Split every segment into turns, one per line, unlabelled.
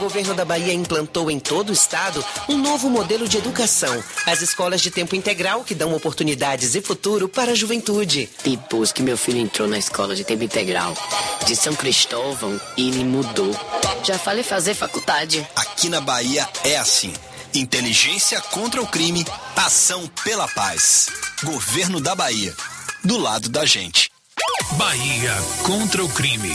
O governo da Bahia implantou em todo o estado um novo modelo de educação. As escolas de tempo integral que dão oportunidades e futuro para a juventude.
Depois que meu filho entrou na escola de tempo integral de São Cristóvão, ele mudou. Já falei fazer faculdade.
Aqui na Bahia é assim. Inteligência contra o crime, ação pela paz. Governo da Bahia. Do lado da gente.
Bahia contra o crime.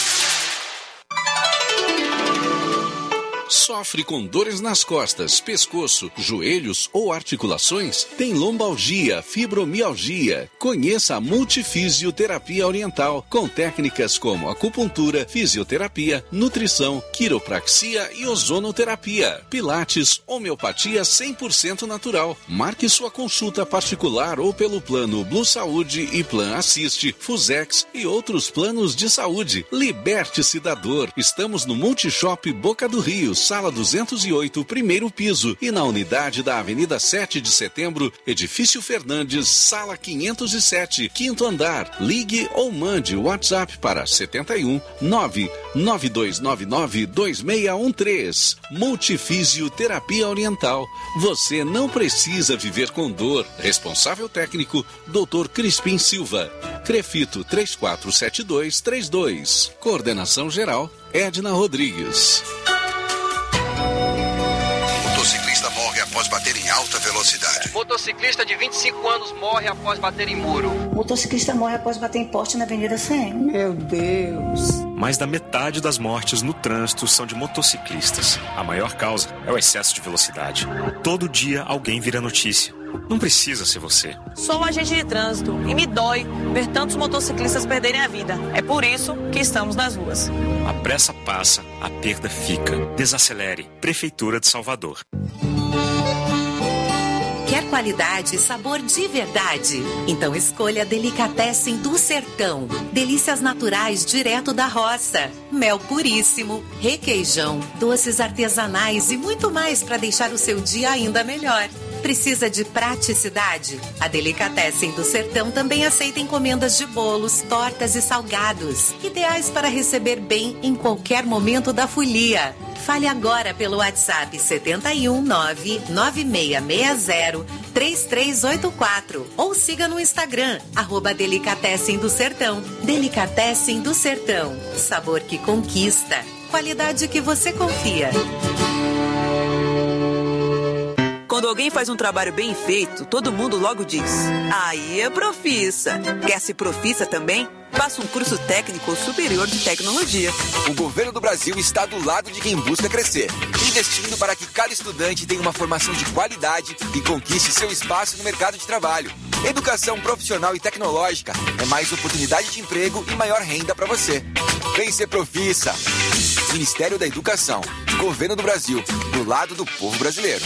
Sofre com dores nas costas, pescoço, joelhos ou articulações? Tem lombalgia, fibromialgia? Conheça a Multifisioterapia Oriental, com técnicas como acupuntura, fisioterapia, nutrição, quiropraxia e ozonoterapia, pilates, homeopatia 100% natural. Marque sua consulta particular ou pelo plano Blue Saúde e Plan Assiste, Fusex e outros planos de saúde. Liberte-se da dor. Estamos no Multishop Boca do Rio, Sala 208, primeiro piso, e na unidade da Avenida 7 de Setembro, Edifício Fernandes, Sala 507, quinto andar. Ligue ou mande o WhatsApp para 71 99299 2613. Multifisioterapia Oriental. Você não precisa viver com dor. Responsável técnico, Dr. Crispim Silva. Crefito 347232. Coordenação geral, Edna Rodrigues.
Motociclista morre após bater em alta velocidade.
Motociclista de 25 anos morre após bater em muro.
Motociclista morre após bater em poste na Avenida CM.
Meu Deus.
Mais da metade das mortes no trânsito são de motociclistas. A maior causa é o excesso de velocidade. Todo dia alguém vira notícia. Não precisa ser você.
Sou um agente de trânsito e me dói ver tantos motociclistas perderem a vida. É por isso que estamos nas ruas.
A pressa passa, a perda fica. Desacelere. Prefeitura de Salvador.
Quer qualidade e sabor de verdade? Então escolha Delicatessen do Sertão. Delícias naturais direto da roça. Mel puríssimo, requeijão, doces artesanais e muito mais para deixar o seu dia ainda melhor. Precisa de praticidade? A Delicatessen do Sertão também aceita encomendas de bolos, tortas e salgados, ideais para receber bem em qualquer momento da folia. Fale agora pelo WhatsApp 71996603384 ou siga no Instagram, @Delicatessen do Sertão. Delicatessen do Sertão. Sabor que conquista. Qualidade que você confia.
Quando alguém faz um trabalho bem feito, todo mundo logo diz: aí é profissa. Quer ser profissa também? Faça um curso técnico ou superior de tecnologia.
O governo do Brasil está do lado de quem busca crescer, investindo para que cada estudante tenha uma formação de qualidade e conquiste seu espaço no mercado de trabalho. Educação profissional e tecnológica é mais oportunidade de emprego e maior renda para você. Vem ser profissa. Ministério da Educação, Governo do Brasil, do lado do povo brasileiro.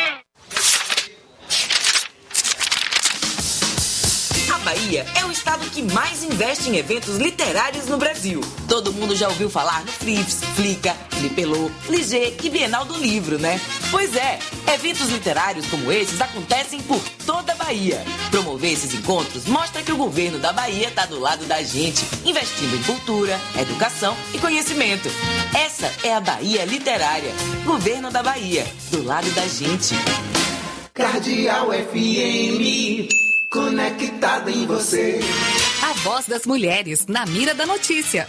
A Bahia é o estado que mais investe em eventos literários no Brasil. Todo mundo já ouviu falar no Flips, Flica, Flipelô, Fligê e Bienal do Livro, né? Pois é, eventos literários como esses acontecem por toda a Bahia. Promover esses encontros mostra que o governo da Bahia está do lado da gente, investindo em cultura, educação e conhecimento. Essa é a Bahia Literária. Governo da Bahia, do lado da gente.
Cardeal FM, conectado em você.
A voz das mulheres, na mira da notícia.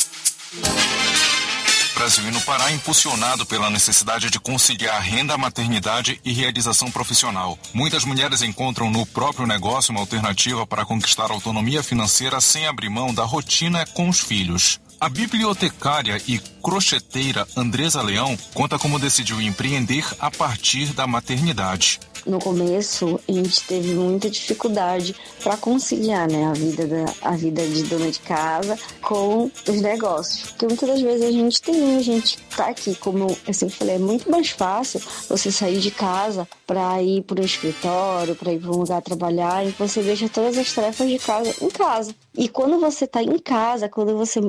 Brasil e no Pará, impulsionado pela necessidade de conciliar renda, maternidade e realização profissional. Muitas mulheres encontram no próprio negócio uma alternativa para conquistar autonomia financeira sem abrir mão da rotina com os filhos. A bibliotecária e crocheteira Andresa Leão conta como decidiu empreender a partir da maternidade.
No começo, a gente teve muita dificuldade para conciliar, né, a vida de dona de casa com os negócios. Porque muitas das vezes a gente tá aqui, como eu sempre falei, é muito mais fácil você sair de casa para ir para o escritório, para ir para um lugar trabalhar, e você deixa todas as tarefas de casa em casa. E quando você tá em casa, quando você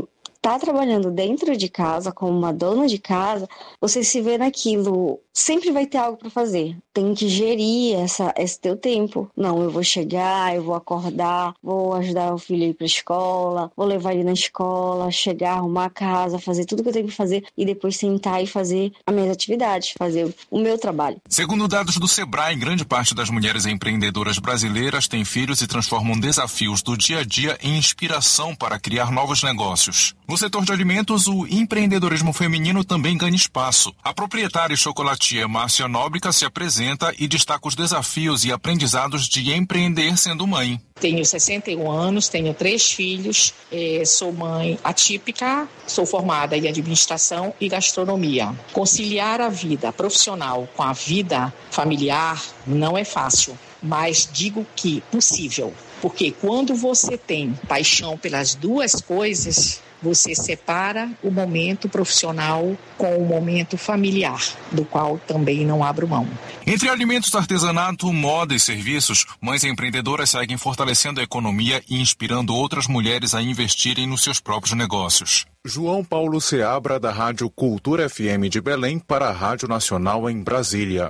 tá trabalhando dentro de casa, como uma dona de casa, você se vê naquilo, sempre vai ter algo para fazer. Tem que gerir esse teu tempo. Não, eu vou chegar, eu vou acordar, vou ajudar o filho a ir pra escola, vou levar ele na escola, chegar, arrumar a casa, fazer tudo que eu tenho que fazer e depois sentar e fazer as minhas atividades, fazer o meu trabalho.
Segundo dados do Sebrae, grande parte das mulheres empreendedoras brasileiras têm filhos e transformam desafios do dia a dia em inspiração para criar novos negócios. No setor de alimentos, o empreendedorismo feminino também ganha espaço. A proprietária e chocolatier Márcia Nóbrega se apresenta e destaca os desafios e aprendizados de empreender sendo mãe.
Tenho 61 anos, tenho 3 filhos, sou mãe atípica, sou formada em administração e gastronomia. Conciliar a vida profissional com a vida familiar não é fácil, mas digo que possível, porque quando você tem paixão pelas duas coisas, você separa o momento profissional com o momento familiar, do qual também não abro mão.
Entre alimentos, artesanato, moda e serviços, mães empreendedoras seguem fortalecendo a economia e inspirando outras mulheres a investirem nos seus próprios negócios.
João Paulo Seabra, da Rádio Cultura FM de Belém, para a Rádio Nacional em Brasília.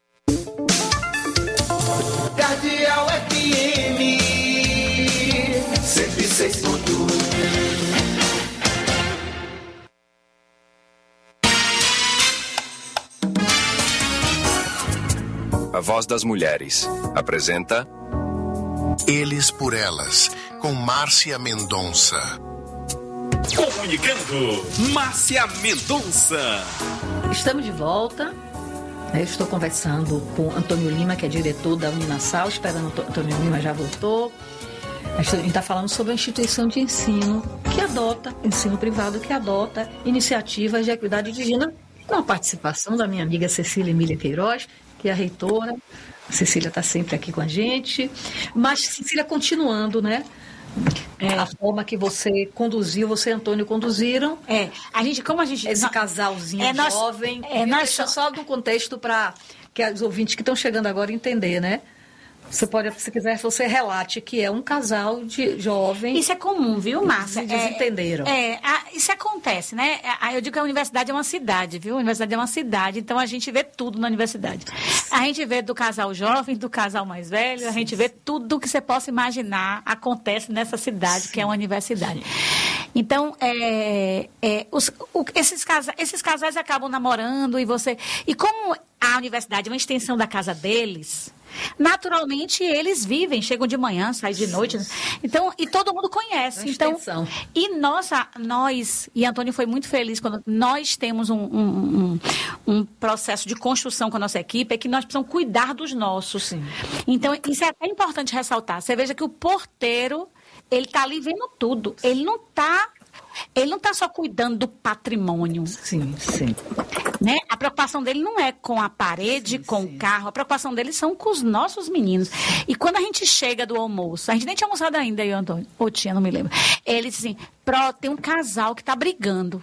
Cardeal FM 106.1.
A Voz das Mulheres apresenta
Eles por Elas, com Márcia Mendonça.
Comunicando, Márcia Mendonça.
Estamos de volta. Eu estou conversando com Antônio Lima, que é diretor da Uninasal, esperando o Antônio Lima já voltou. A gente está falando sobre a instituição de ensino que adota, ensino privado que adota iniciativas de equidade de gênero, com a participação da minha amiga Cecília Emília Queiroz, que é a reitora. A Cecília está sempre aqui com a gente. Mas, Cecília, continuando, né? A forma que você conduziu, você e Antônio conduziram. Esse casalzinho jovem. Deixa só no contexto para que os ouvintes que estão chegando agora entender, né? Você pode, se quiser, você relate que é um casal de jovens.
Isso é comum, viu, Márcia?
Eles entenderam.
Isso acontece, né? Eu digo que a universidade é uma cidade, viu? A universidade é uma cidade, então a gente vê tudo na universidade. A gente vê do casal jovem, do casal mais velho, a gente vê tudo que você possa imaginar acontece nessa cidade, que é uma universidade. Então, esses casais acabam namorando e como a universidade é uma extensão da casa deles, naturalmente eles vivem, chegam de manhã, saem de noite. Então, e todo mundo conhece. Então, nós, e Antônio foi muito feliz quando nós temos um processo de construção com a nossa equipe, é que nós precisamos cuidar dos nossos. Sim. Então, isso é até importante ressaltar. Você veja que o porteiro, ele está ali vendo tudo. Ele não está só cuidando do patrimônio.
Sim, sim.
Né? A preocupação dele não é com a parede, com o carro. A preocupação dele são com os nossos meninos. E quando a gente chega do almoço, a gente nem tinha almoçado ainda, eu, Antônio, ou tinha, não me lembro. Ele disse assim, tem um casal que está brigando.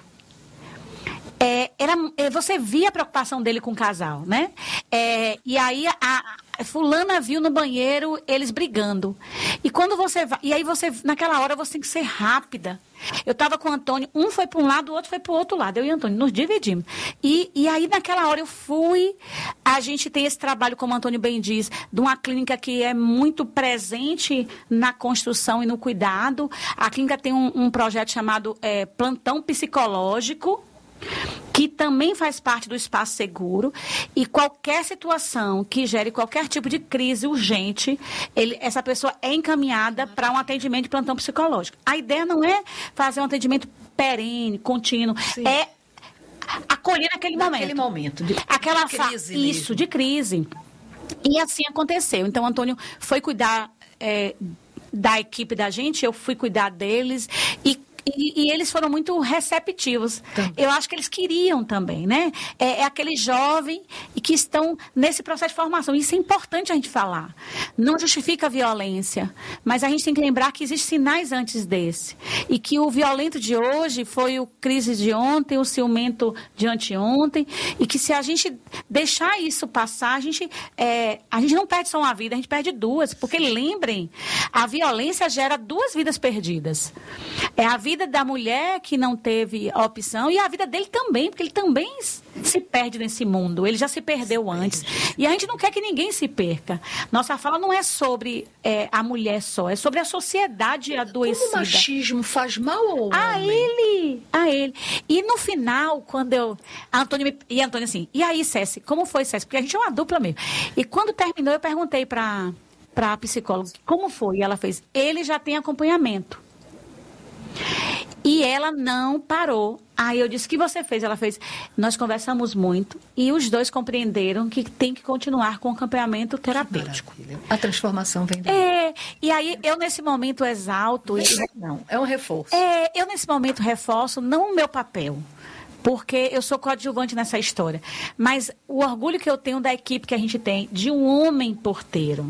Você via a preocupação dele com o casal, né? E aí a fulana viu no banheiro eles brigando. E quando você vai... E aí naquela hora, você tem que ser rápida. Eu estava com o Antônio, um foi para um lado, o outro foi para o outro lado. Eu e o Antônio nos dividimos. E aí, naquela hora, eu fui... A gente tem esse trabalho, como o Antônio bem diz, de uma clínica que é muito presente na construção e no cuidado. A clínica tem um projeto chamado Plantão Psicológico, que também faz parte do espaço seguro, e qualquer situação que gere qualquer tipo de crise urgente, essa pessoa é encaminhada para um atendimento de plantão psicológico. A ideia não é fazer um atendimento perene, contínuo, Sim. É acolher naquele momento. De crise. Isso, de crise. E assim aconteceu. Então, o Antônio foi cuidar da equipe da gente, eu fui cuidar deles, e eles foram muito receptivos. Eu acho que eles queriam também, né? É aquele jovem que estão nesse processo de formação. Isso é importante a gente falar. Não justifica a violência, mas a gente tem que lembrar que existem sinais antes desse. E que o violento de hoje foi o crise de ontem, o ciumento de anteontem. E que se a gente deixar isso passar, a gente não perde só uma vida, a gente perde duas. Porque lembrem, a violência gera 2 vidas perdidas. É a vida vida da mulher que não teve a opção e a vida dele também, porque ele também se perde nesse mundo. Ele já se perdeu antes. E a gente não quer que ninguém se perca. Nossa fala não é sobre a mulher só, é sobre a sociedade adoecida.
Como o machismo faz mal ao homem?
A ele. E no final, quando a Antônia assim, e aí, Céci, como foi, Céci? Porque a gente é uma dupla mesmo. E quando terminou, eu perguntei para a psicóloga, como foi? E ela fez, ele já tem acompanhamento. E ela não parou. Aí eu disse, o que você fez? Ela fez, nós conversamos muito e os dois compreenderam que tem que continuar com o acompanhamento terapêutico.
A transformação vem daí.
E aí eu nesse momento exalto...
Não, é um reforço.
Eu nesse momento reforço não o meu papel, porque eu sou coadjuvante nessa história, mas o orgulho que eu tenho da equipe que a gente tem, de um homem porteiro,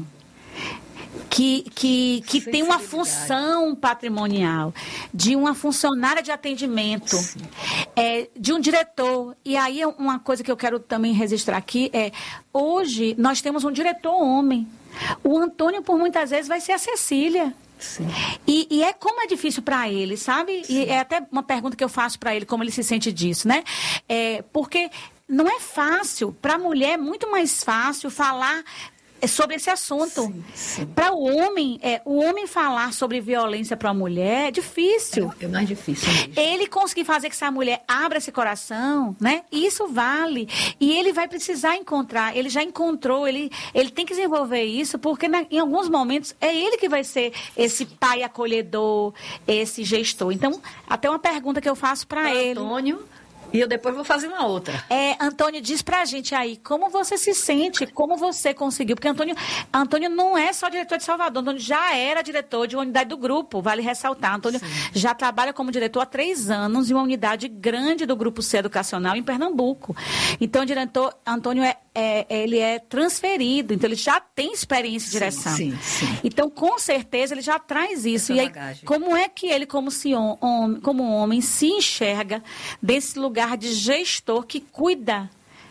que tem uma função patrimonial, de uma funcionária de atendimento, de um diretor. E aí uma coisa que eu quero também registrar aqui hoje nós temos um diretor homem. O Antônio, por muitas vezes, vai ser a Cecília. Sim. E como é difícil para ele, sabe? Sim. E é até uma pergunta que eu faço para ele, como ele se sente disso, né? Porque não é fácil, para a mulher é muito mais fácil falar sobre esse assunto. Para o homem falar sobre violência para a mulher é difícil.
É mais difícil mesmo.
Ele conseguir fazer que essa mulher abra esse coração, né? Isso vale. E ele vai precisar encontrar, ele já encontrou, ele tem que desenvolver isso, porque em alguns momentos é ele que vai ser esse pai acolhedor, esse gestor. Então, até uma pergunta que eu faço para ele.
Antônio. E eu depois vou fazer uma outra.
Antônio, diz pra gente aí, como você se sente, como você conseguiu, porque Antônio não é só diretor de Salvador, Antônio já era diretor de uma unidade do grupo, vale ressaltar. Antônio já trabalha como diretor há 3 anos em uma unidade grande do Grupo C Educacional em Pernambuco. Então, o diretor Antônio ele é transferido, então ele já tem experiência em direção. Sim. Então, com certeza, ele já traz isso. E aí, como é que ele, como homem, se enxerga desse lugar de gestor que cuida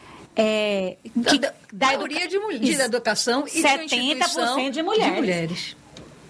da maioria de educação e
70% de mulheres.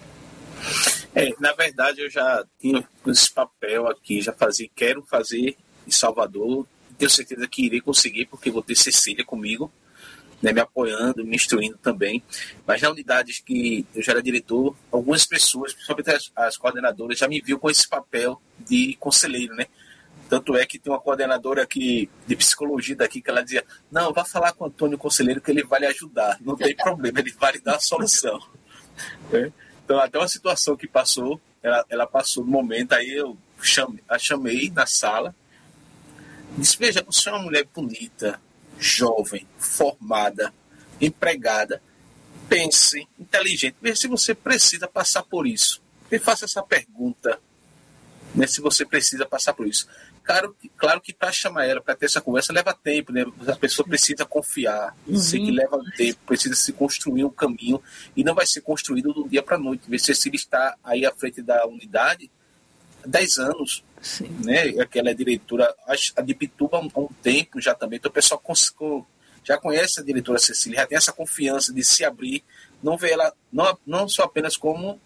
Na verdade, eu já tinha esse papel aqui, quero fazer em Salvador, tenho certeza que irei conseguir, porque vou ter Cecília comigo, né, me apoiando, me instruindo também. Mas na unidade que eu já era diretor, algumas pessoas, principalmente as coordenadoras, já me viu com esse papel de conselheiro, né? Tanto é que tem uma coordenadora aqui de psicologia daqui que ela dizia, não, vá falar com o Antônio Conselheiro que ele vai lhe ajudar, não tem problema, ele vai lhe dar a solução. Então, até uma situação que passou, ela passou no momento, aí eu a chamei na sala, disse, veja, você é uma mulher bonita, jovem, formada, empregada, pense, inteligente, veja se você precisa passar por isso. Me faça essa pergunta, né, se você precisa passar por isso. Claro que para chamar ela, para ter essa conversa, leva tempo, né? A pessoa precisa confiar, sei que leva tempo, precisa se construir um caminho, e não vai ser construído do dia para a noite. A Cecília está aí à frente da unidade há 10 anos, né? Ela é diretora, a de Pituba há um tempo já também, então o pessoal já conhece a diretora Cecília, já tem essa confiança de se abrir, não vê ela não só apenas como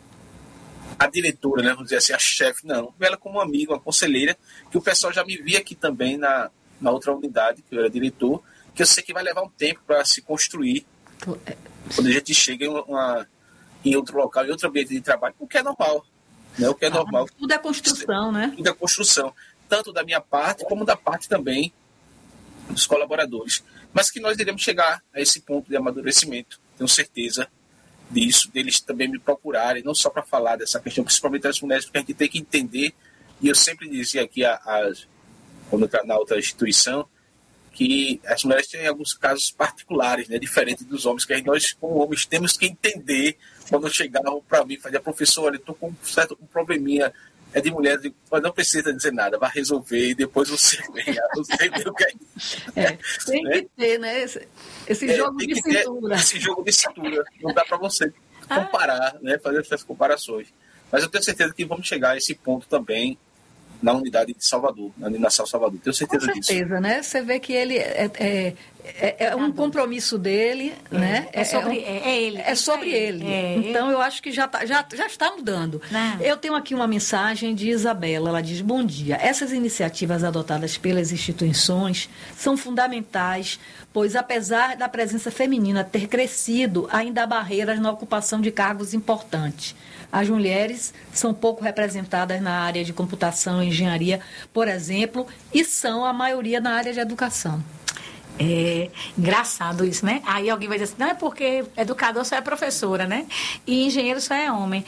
a diretora, né, vamos dizer assim, a chefe, não. Ela como uma amiga, uma conselheira, que o pessoal já me via aqui também na outra unidade, que eu era diretor, que eu sei que vai levar um tempo para se construir quando a gente chega em outro local, em outro ambiente de trabalho, o que é normal. Né, o que é normal.
Tudo é construção, né?
Tudo é construção, tanto da minha parte, como da parte também dos colaboradores. Mas que nós iremos chegar a esse ponto de amadurecimento, tenho certeza disso, deles também me procurarem, não só para falar dessa questão, principalmente das mulheres, porque a gente tem que entender, e eu sempre dizia aqui, quando eu na outra instituição, que as mulheres têm alguns casos particulares, né, diferentes dos homens, que nós, como homens, temos que entender. Quando chegavam para mim, fazia, professor, olha, estou com um probleminha, é de mulher, mas não precisa dizer nada, vai resolver e depois você vê o que é isso.
Tem que ter, né? Esse jogo de cintura.
Esse jogo de cintura. Não dá para você comparar, né? Fazer essas comparações. Mas eu tenho certeza que vamos chegar a esse ponto também na unidade de Salvador, na Uninassal Salvador. Tenho certeza disso.
Com certeza, né? Você vê que ele É um compromisso dele, né?
É ele.
É sobre ele. Então, eu acho que já está mudando. Eu tenho aqui uma mensagem de Isabela. Ela diz: bom dia. Essas iniciativas adotadas pelas instituições são fundamentais, pois, apesar da presença feminina ter crescido, ainda há barreiras na ocupação de cargos importantes. As mulheres são pouco representadas na área de computação e engenharia, por exemplo, e são a maioria na área de educação.
É engraçado isso, né? Aí alguém vai dizer assim, não é porque educador só é professora, né? E engenheiro só é homem.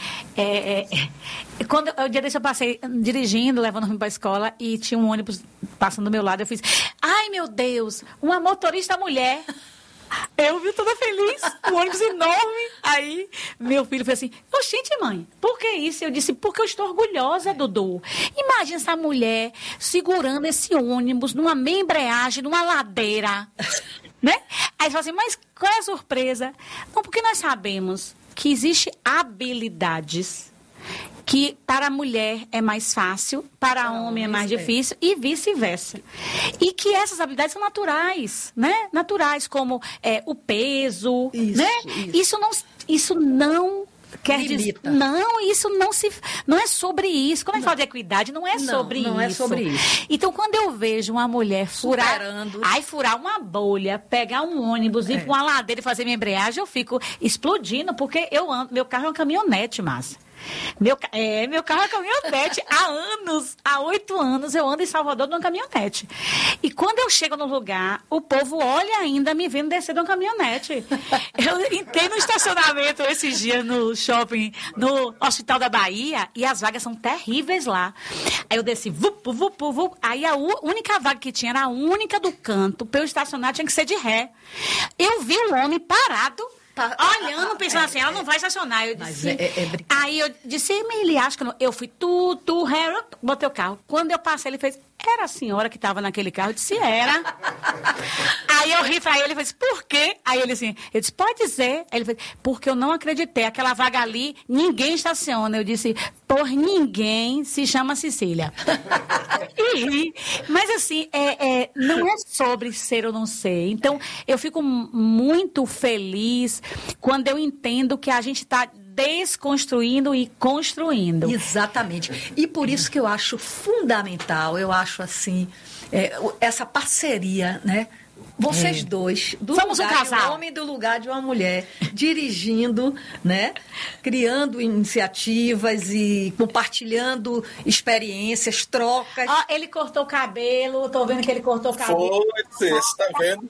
Quando o dia desse eu passei dirigindo, levando o filho para a escola, e tinha um ônibus passando do meu lado, eu fiz, ai meu Deus, uma motorista mulher. Eu vi toda feliz, um ônibus enorme. Aí, meu filho fez assim, oxente, mãe, por que isso? Eu disse, porque eu estou orgulhosa, Dudu. Imagina essa mulher segurando esse ônibus numa meia embreagem, numa ladeira, né? Aí ele falou assim, mas qual é a surpresa? Não, porque nós sabemos que existem habilidades que para a mulher é mais fácil, para o homem é mais difícil e vice-versa. E que essas habilidades são naturais, né? Naturais, como o peso, né? Isso não quer dizer... Não, isso não é sobre isso. Quando a gente fala de equidade, não é sobre isso. Não é sobre isso. Então, quando eu vejo uma mulher furar uma bolha, pegar um ônibus, ir para uma ladeira e fazer minha embreagem, eu fico explodindo, porque meu carro é uma caminhonete, Márcia. Meu carro é caminhonete. Há 8 anos eu ando em Salvador numa caminhonete. E quando eu chego no lugar, o povo olha ainda me vendo descer de uma caminhonete. Eu entrei no estacionamento esses dias no shopping, no Hospital da Bahia, e as vagas são terríveis lá. Aí eu desci, vup. Aí a única vaga que tinha era a única do canto. Para eu estacionar tinha que ser de ré. Eu vi um homem parado, olhando, pensando assim, ela não vai estacionar. Eu disse, aí eu disse, ele acha que não. Eu fui, botei o carro. Quando eu passei, ele fez, era a senhora que estava naquele carro? Eu disse, era. Aí eu ri pra ele, ele fez, por quê? Aí ele assim, eu disse, pode dizer. Aí ele fez, porque eu não acreditei, aquela vaga ali, ninguém estaciona. Eu disse, por ninguém se chama Cecília. E ri. Mas assim, não é sobre ser ou não ser. Então, eu fico muito feliz quando eu entendo que a gente está desconstruindo e construindo.
Exatamente. E por isso que eu acho fundamental, eu acho assim, essa parceria, né? Vocês dois,
somos um casal.
De um homem do lugar de uma mulher, dirigindo, né? Criando iniciativas e compartilhando experiências, trocas.
Ele cortou o cabelo, tô vendo que ele cortou o cabelo.
Você tá vendo?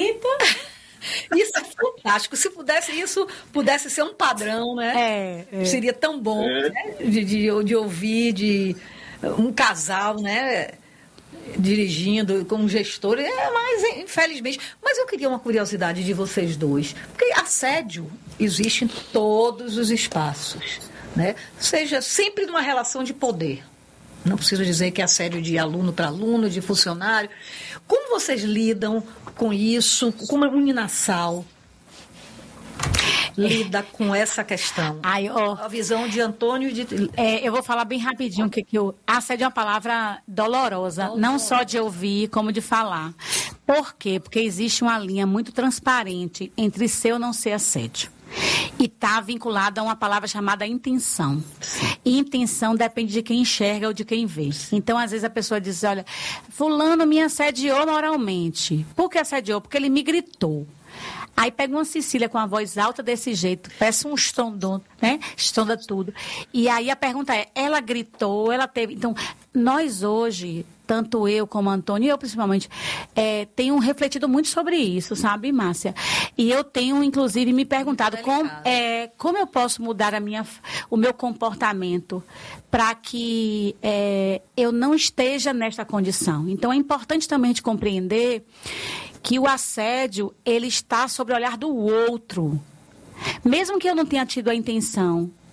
Isso é fantástico. Se isso pudesse ser um padrão, né? Seria tão bom, né? de ouvir de um casal, né? Dirigindo com um gestor, mas infelizmente. Mas eu queria uma curiosidade de vocês dois, porque assédio existe em todos os espaços, né? Seja sempre numa relação de poder. Não preciso dizer que é assédio de aluno para aluno, de funcionário. Como vocês lidam com isso? Como a Uninasal lida com essa questão? A visão de Antônio...
eu vou falar bem rapidinho que assédio é uma palavra dolorosa, não só de ouvir, como de falar. Por quê? Porque existe uma linha muito transparente entre ser ou não ser assédio. E está vinculada a uma palavra chamada intenção. E intenção depende de quem enxerga ou de quem vê. Então, às vezes, a pessoa diz, olha, fulano me assediou moralmente. Por que assediou? Porque ele me gritou. Aí pega uma Cecília com a voz alta desse jeito, peça um estondão, né? Estonda tudo. E aí a pergunta é, ela gritou, ela teve... Então, nós hoje, tanto eu como Antônio, e eu principalmente, tenho refletido muito sobre isso, sabe, Márcia? E eu tenho, inclusive, me perguntado como eu posso mudar o meu comportamento para que eu não esteja nesta condição. Então, é importante também a gente compreender que o assédio, ele está sobre o olhar do outro. Mesmo que eu não tenha tido a intenção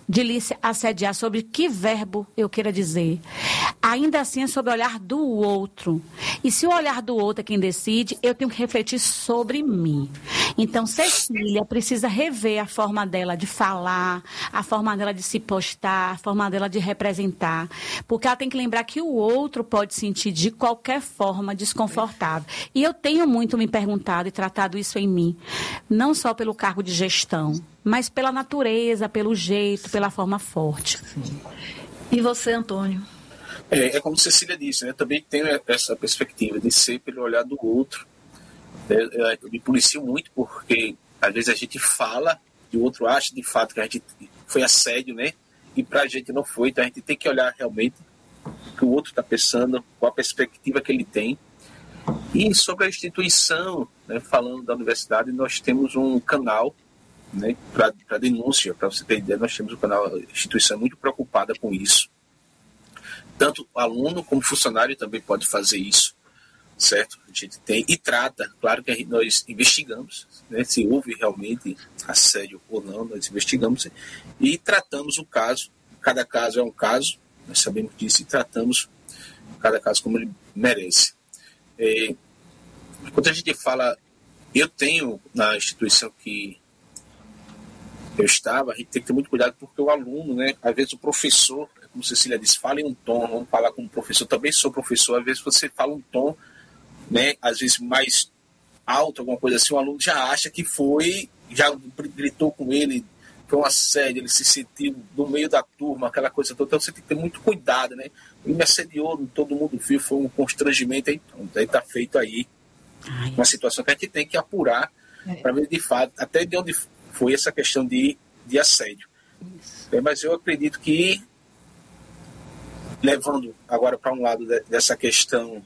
de lhe assediar, sobre que verbo eu queira dizer. Ainda assim é sobre o olhar do outro. E se o olhar do outro é quem decide, eu tenho que refletir sobre mim. Então, Cecília precisa rever a forma dela de falar, a forma dela de se postar, a forma dela de representar. Porque ela tem que lembrar que o outro pode sentir de qualquer forma desconfortável. E eu tenho muito me perguntado e tratado isso em mim. Não só pelo cargo de gestão, mas pela natureza, pelo jeito, pela forma forte.
E você, Antônio?
É como Cecília disse, né? Eu também tenho essa perspectiva de ser pelo olhar do outro. Eu me policio muito porque às vezes a gente fala e o outro acha de fato que a gente foi assédio, né? E pra gente não foi, então a gente tem que olhar realmente o que o outro está pensando, qual a perspectiva que ele tem. E sobre a instituição, né, falando da universidade, nós temos um canal, né, para denúncia, para você ter ideia, nós temos um canal, a instituição é muito preocupada com isso. Tanto aluno como funcionário também pode fazer isso, certo? A gente tem e trata, claro que nós investigamos, né, se houve realmente assédio ou não, nós investigamos e tratamos o caso. Cada caso é um caso, nós sabemos disso e tratamos cada caso como ele merece. Quando a gente fala, eu tenho na instituição que eu estava, a gente tem que ter muito cuidado porque o aluno, né, às vezes o professor, como Cecília disse, fala em um tom, vamos falar como professor, também sou professor, às vezes você fala um tom, né, às vezes mais alto, alguma coisa assim, o aluno já acha que foi, já gritou com ele, foi um assédio, ele se sentiu no meio da turma, aquela coisa toda, então você tem que ter muito cuidado, né, ele me assediou, todo mundo viu, foi um constrangimento, aí está feito aí uma situação que a gente tem que apurar para ver de fato, até de onde foi essa questão de assédio. Mas eu acredito que, levando agora para um lado dessa questão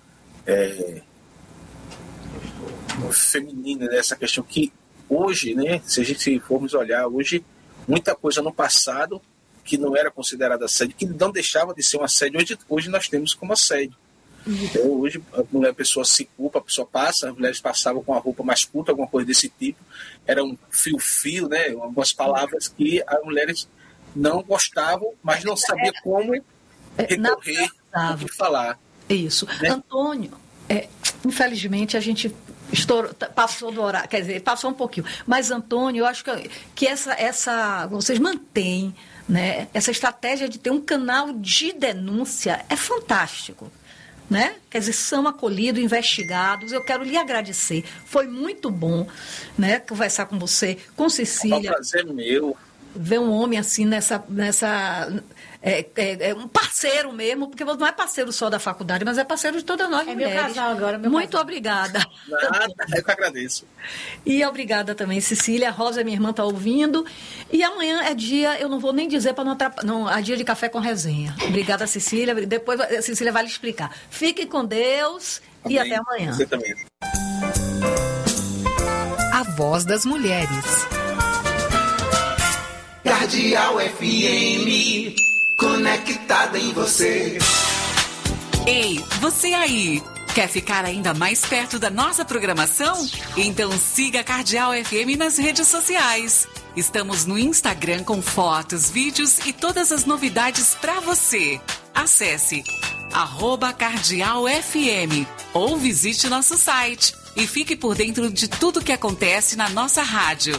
feminina, dessa questão que hoje, né, se a gente formos olhar, hoje, muita coisa no passado que não era considerada assédio, que não deixava de ser um assédio, hoje nós temos como assédio. Então, hoje a pessoa se culpa, a pessoa passa, as mulheres passavam com a roupa mais curta, alguma coisa desse tipo, era um fio-fio, né, algumas palavras que as mulheres não gostavam, mas não sabiam como recorrer, o que falar.
Isso. Né? Antônio, infelizmente a gente passou do horário, quer dizer, passou um pouquinho, mas Antônio, eu acho que vocês mantêm, né, essa estratégia de ter um canal de denúncia é fantástico. Né? Quer dizer, são acolhidos, investigados. Eu quero lhe agradecer. Foi muito bom, né, conversar com você, com Cecília.
É um prazer meu.
Ver um homem assim nessa um parceiro mesmo, porque não é parceiro só da faculdade, mas é parceiro de todas nós mulheres.
Meu casal agora,
muito obrigada.
Nada, eu que agradeço.
E obrigada também, Cecília. A Rosa, minha irmã, está ouvindo. E amanhã é dia, eu não vou nem dizer para não atrapalhar, é dia de café com resenha. Obrigada, Cecília. Depois a Cecília vai lhe explicar. Fique com Deus. Amém. E até amanhã.
Você também.
A Voz das Mulheres.
Cardeal FM, conectada em você.
Ei, você aí, quer ficar ainda mais perto da nossa programação? Então siga a Cardeal FM nas redes sociais. Estamos no Instagram com fotos, vídeos e todas as novidades para você. Acesse @CardealFM ou visite nosso site e fique por dentro de tudo que acontece na nossa rádio.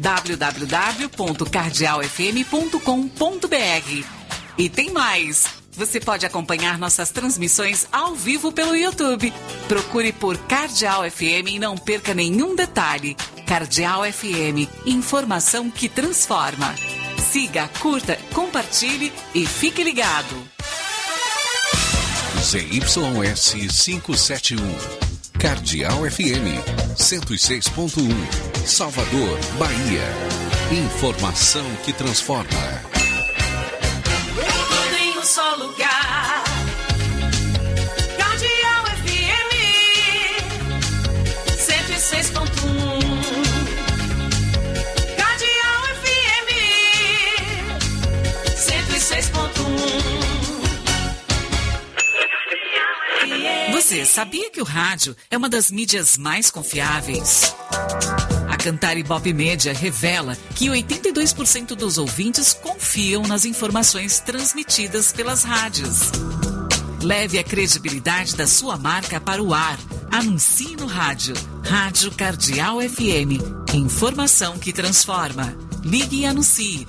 www.cardealfm.com.br. E tem mais! Você pode acompanhar nossas transmissões ao vivo pelo YouTube. Procure por Cardeal FM e não perca nenhum detalhe. Cardeal FM, informação que transforma. Siga, curta, compartilhe e fique ligado.
ZYS 571, Cardeal FM 106.1, Salvador, Bahia. Informação que transforma.
Tudo em um só lugar. Cardeal FM 106.1. Cardeal FM 106.1.
Você sabia que o rádio é uma das mídias mais confiáveis? A Cantar Ibope Média revela que 82% dos ouvintes confiam nas informações transmitidas pelas rádios. Leve a credibilidade da sua marca para o ar. Anuncie no rádio. Rádio Cardeal FM. Informação que transforma. Ligue e anuncie.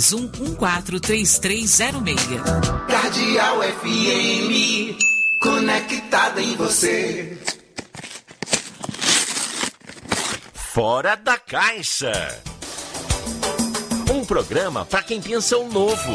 3114-3306.
Cardeal FM. Conectada em você.
Fora da Caixa. Um programa para quem pensa o novo.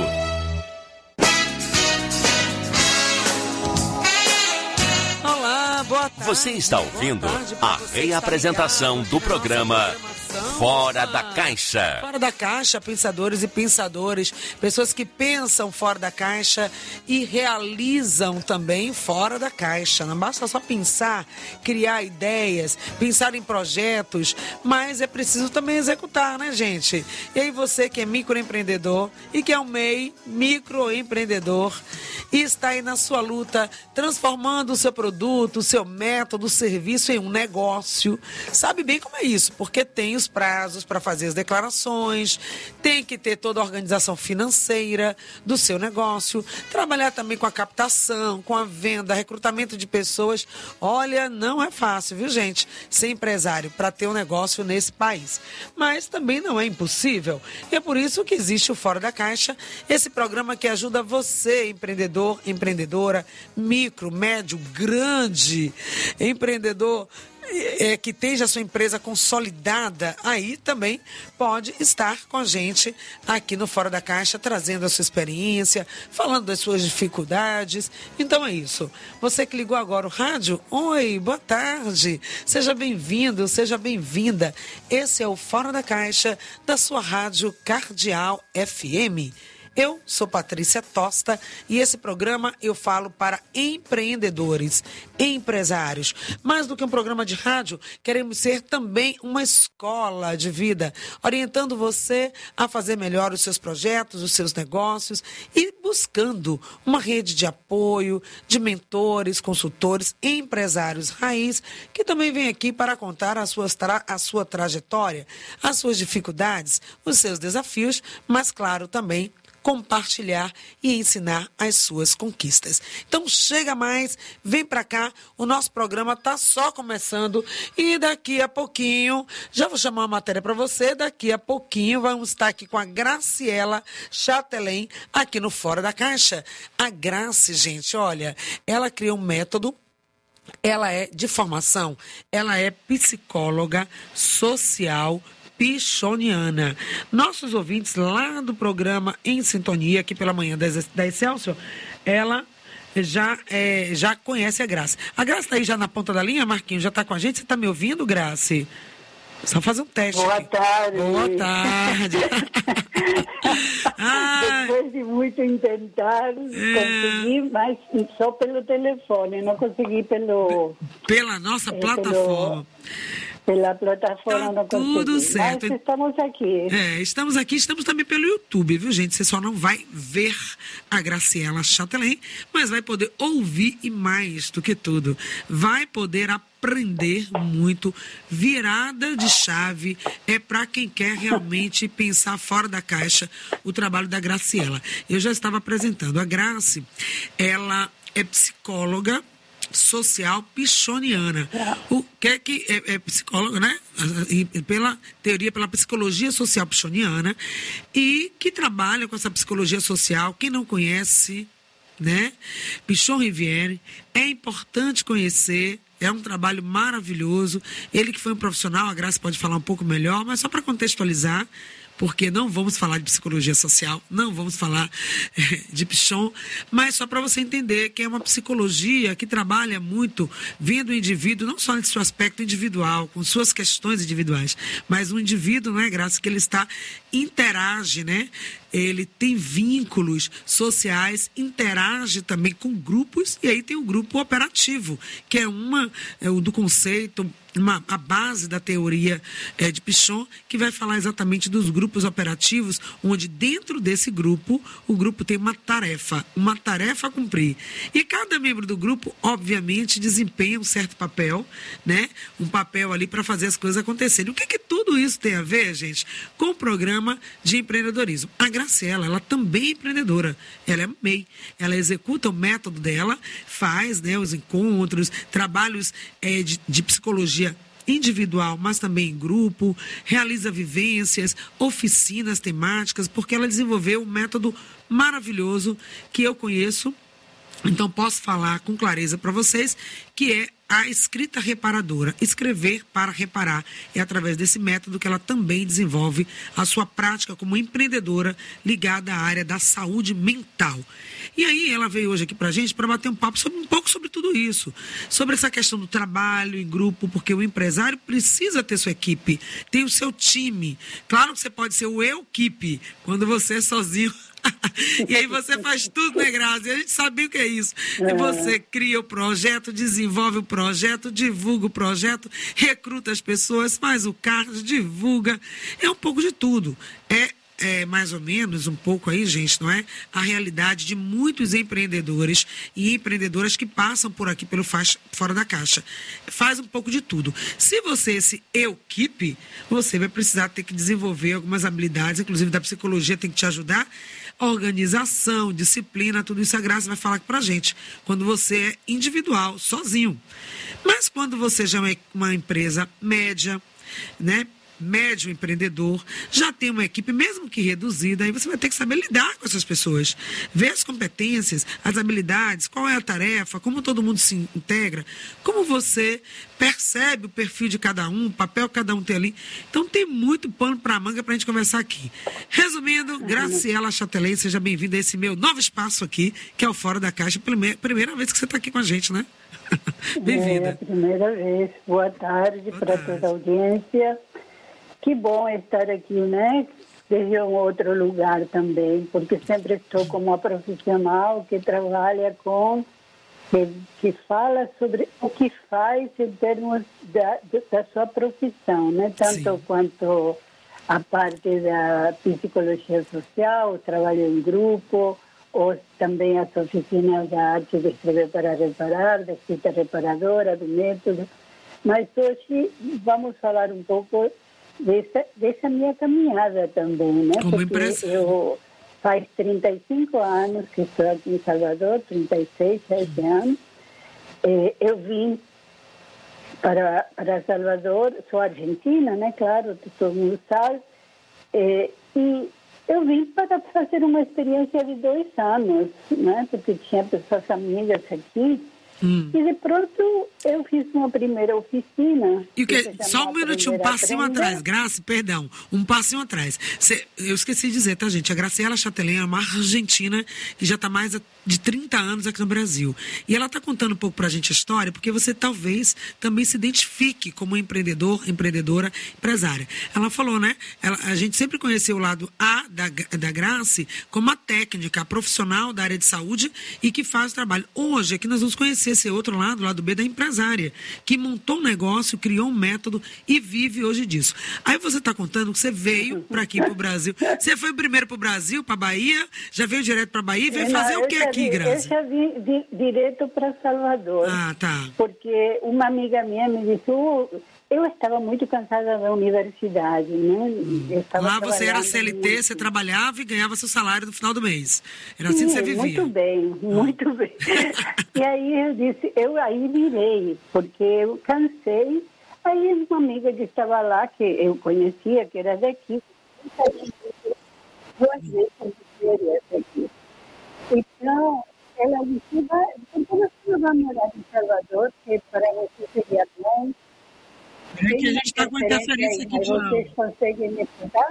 Olá, boa tarde.
Você está ouvindo a reapresentação do programa Fora da Caixa.
Fora da Caixa, pensadores e pensadoras, pessoas que pensam fora da caixa e realizam também fora da caixa. Não basta só pensar, criar ideias, pensar em projetos, mas é preciso também executar, né, gente? E aí você que é microempreendedor e que é um MEI, microempreendedor, e está aí na sua luta, transformando o seu produto, o seu método, o serviço em um negócio, sabe bem como é isso, porque tem os prazos para fazer as declarações, tem que ter toda a organização financeira do seu negócio, trabalhar também com a captação, com a venda, recrutamento de pessoas. Olha, não é fácil, viu, gente, ser empresário para ter um negócio nesse país. Mas também não é impossível. E é por isso que existe o Fora da Caixa, esse programa que ajuda você, empreendedor, empreendedora, micro, médio, grande, empreendedor, que esteja a sua empresa consolidada, aí também pode estar com a gente aqui no Fora da Caixa, trazendo a sua experiência, falando das suas dificuldades. Então é isso. Você que ligou agora o rádio, oi, boa tarde. Seja bem-vindo, seja bem-vinda. Esse é o Fora da Caixa da sua rádio Cardeal FM. Eu sou Patrícia Tosta e esse programa eu falo para empreendedores, empresários. Mais do que um programa de rádio, queremos ser também uma escola de vida, orientando você a fazer melhor os seus projetos, os seus negócios e buscando uma rede de apoio, de mentores, consultores, empresários raiz, que também vem aqui para contar a sua trajetória, as suas dificuldades, os seus desafios, mas claro também compartilhar e ensinar as suas conquistas. Então chega mais, vem pra cá, o nosso programa tá só começando e daqui a pouquinho, já vou chamar uma matéria para você, daqui a pouquinho vamos estar aqui com a Graciela Chatelain aqui no Fora da Caixa. A Graci, gente, olha, ela criou um método. Ela é de formação, ela é psicóloga social pichoniana. Nossos ouvintes lá do programa Em Sintonia, aqui pela manhã da Excelsior, ela já conhece a Graça. A Graça está aí já na ponta da linha, Marquinhos? Já está com a gente? Você está me ouvindo, Graça? Só fazer um teste.
Boa
aqui.
tarde.
Boa tarde.
Depois de muito tentar, consegui, mas só pelo telefone, não consegui
pela nossa plataforma.
Pela plataforma não consegui.
Tudo certo.
Mas estamos aqui.
Estamos aqui, estamos também pelo YouTube, viu, gente? Você só não vai ver a Graciela Chatelain, mas vai poder ouvir e mais do que tudo, vai poder aprender muito. Virada de chave é para quem quer realmente pensar fora da caixa o trabalho da Graciela. Eu já estava apresentando. A Graci, ela é psicóloga social pichoniana. O que é psicóloga, né? E pela teoria, pela psicologia social pichoniana, e que trabalha com essa psicologia social. Quem não conhece, né? Pichon Rivière, é importante conhecer. É um trabalho maravilhoso. Ele que foi um profissional, a Graça pode falar um pouco melhor, mas só para contextualizar, porque não vamos falar de psicologia social, não vamos falar de Pichon, mas só para você entender que é uma psicologia que trabalha muito vendo o indivíduo, não só em seu aspecto individual, com suas questões individuais, mas o indivíduo, não é, Graça, que ele interage, né? ele tem vínculos sociais, interage também com grupos, e aí tem o grupo operativo, que é o do conceito, a base da teoria de Pichon, que vai falar exatamente dos grupos operativos, onde dentro desse grupo, o grupo tem uma tarefa a cumprir. E cada membro do grupo, obviamente, desempenha um certo papel, né? Um papel ali para fazer as coisas acontecerem. O que tudo isso tem a ver, gente, com o programa de empreendedorismo? A Graciela, ela também é empreendedora. Ela é MEI. Ela executa o método dela, faz, né, os encontros, trabalhos de psicologia individual, mas também em grupo, realiza vivências, oficinas temáticas, porque ela desenvolveu um método maravilhoso que eu conheço, então posso falar com clareza para vocês, que é a escrita reparadora. Escrever para reparar. É através desse método que ela também desenvolve a sua prática como empreendedora ligada à área da saúde mental. E aí ela veio hoje aqui para a gente para bater um papo um pouco sobre tudo isso. Sobre essa questão do trabalho em grupo, porque o empresário precisa ter sua equipe, tem o seu time. Claro que você pode ser o eu-equipe, quando você é sozinho. E aí você faz tudo, né, Grazi? A gente sabe o que é isso. E você cria o projeto, desenvolve o projeto, divulga o projeto, recruta as pessoas, faz o card, divulga. É um pouco de tudo. É mais ou menos um pouco aí, gente, não é? A realidade de muitos empreendedores e empreendedoras que passam por aqui pelo Fora da Caixa. Faz um pouco de tudo. Se você, esse eu-keep, você vai precisar ter que desenvolver algumas habilidades, inclusive da psicologia tem que te ajudar. Organização, disciplina, tudo isso a Graça vai falar aqui pra gente. Quando você é individual, sozinho. Mas quando você já é uma empresa média, né? Médio empreendedor, já tem uma equipe, mesmo que reduzida, aí você vai ter que saber lidar com essas pessoas, ver as competências, as habilidades, qual é a tarefa, como todo mundo se integra, como você percebe o perfil de cada um, o papel que cada um tem ali. Então tem muito pano para manga para a gente conversar aqui. Resumindo, Graciela Chatelet, seja bem-vinda a esse meu novo espaço aqui, que é o Fora da Caixa, primeira vez que você está aqui com a gente, né? Bem-vinda.
É a primeira vez. Boa tarde para toda a audiência. Que bom estar aqui, né? Desde um outro lugar também, porque sempre estou como uma profissional que trabalha com, que fala sobre o que faz em termos da sua profissão, né? Tanto quanto a parte da psicologia social, o trabalho em grupo, ou também as oficinas da arte de escrever para reparar, da escrita reparadora, do método. Mas hoje vamos falar um pouco dessa minha caminhada também, né?
Como
porque
empresa.
Eu faz 35 anos que estou aqui em Salvador, 36 esse ano. Eu vim para Salvador, sou argentina, né? Claro, todo mundo sabe. E eu vim para fazer uma experiência de 2 anos, né? Porque tinha pessoas amigas aqui. E de pronto eu fiz uma primeira oficina.
E o que? Só um minutinho, um passinho atrás, Graça, perdão, um passinho atrás. Eu esqueci de dizer, tá, gente? A Graciela Chatelet é uma argentina que já está mais de 30 anos aqui no Brasil. E ela está contando um pouco pra gente a história, porque você talvez também se identifique como empreendedor, empreendedora, empresária. Ela falou, né? A gente sempre conheceu o lado A da Grace como a técnica, a profissional da área de saúde e que faz o trabalho. Hoje, aqui nós vamos conhecer esse outro lado, o lado B da empresária, que montou um negócio, criou um método e vive hoje disso. Aí você está contando que você veio para aqui, para o Brasil. Você foi primeiro para o Brasil, para a Bahia, já veio direto para a Bahia e veio fazer o que aqui, Graça?
Eu já vim direto para Salvador.
Ah, tá.
Porque uma amiga minha me disse, eu estava muito cansada da universidade, né?
Lá você era CLT, muito. Você trabalhava e ganhava seu salário no final do mês. Era assim que você vivia.
Muito bem, muito bem. E aí eu disse, eu aí virei, porque eu cansei. Aí uma amiga que estava lá, que eu conhecia, que era daqui, 2 vezes aqui. Então, ela disse, então você vai morar em Salvador, que para você seria bom.
É que a gente está com interferência aqui de novo.
Vocês conseguem me escutar?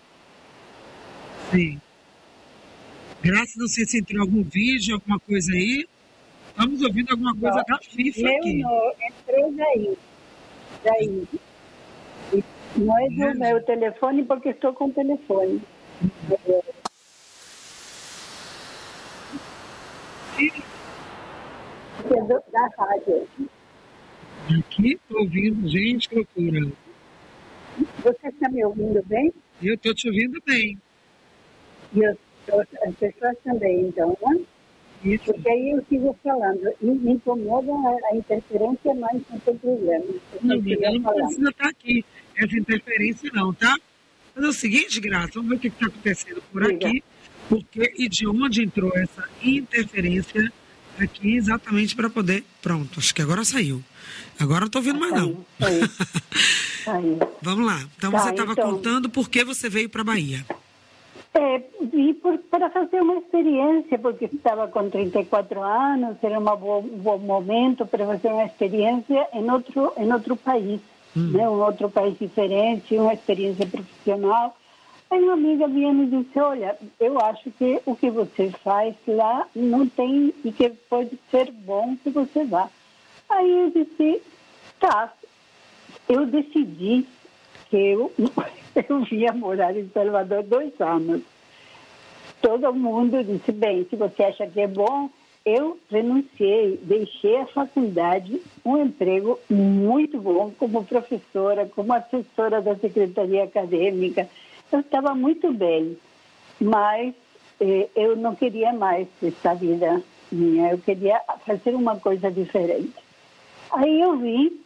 Sim. Graças, não sei se entrou algum vídeo, alguma coisa aí. Estamos ouvindo alguma coisa da FIFA aqui.
Não, entrou daí. Não é do meu telefone, porque estou com o telefone. da rádio.
Aqui estou ouvindo, gente, que loucura.
Você está me ouvindo bem?
Eu estou te ouvindo bem.
E as pessoas também, então, né?
Isso.
Porque aí eu sigo falando. E me incomoda a interferência, mas não tem problema.
Não, mas ela não precisa estar aqui, essa interferência não, tá? Mas é o seguinte, Graça, vamos ver o que está acontecendo por aqui, porque e de onde entrou essa interferência aqui exatamente para poder... Pronto, acho que agora saiu. Agora não estou ouvindo mais não.
Saiu.
Vamos lá. Então você estava contando por que você veio para a Bahia.
Vim para fazer uma experiência, porque estava com 34 anos, era um bom momento para fazer uma experiência em outro país, né? Um outro país diferente, uma experiência profissional. Aí uma amiga minha me disse, olha, eu acho que o que você faz lá não tem, e que pode ser bom que você vá. Aí eu disse, tá, eu decidi que eu vinha morar em Salvador 2 anos. Todo mundo disse, bem, se você acha que é bom, eu renunciei, deixei a faculdade, um emprego muito bom como professora, como assessora da secretaria acadêmica. Eu estava muito bem, mas eu não queria mais essa vida minha, eu queria fazer uma coisa diferente. Aí eu vim,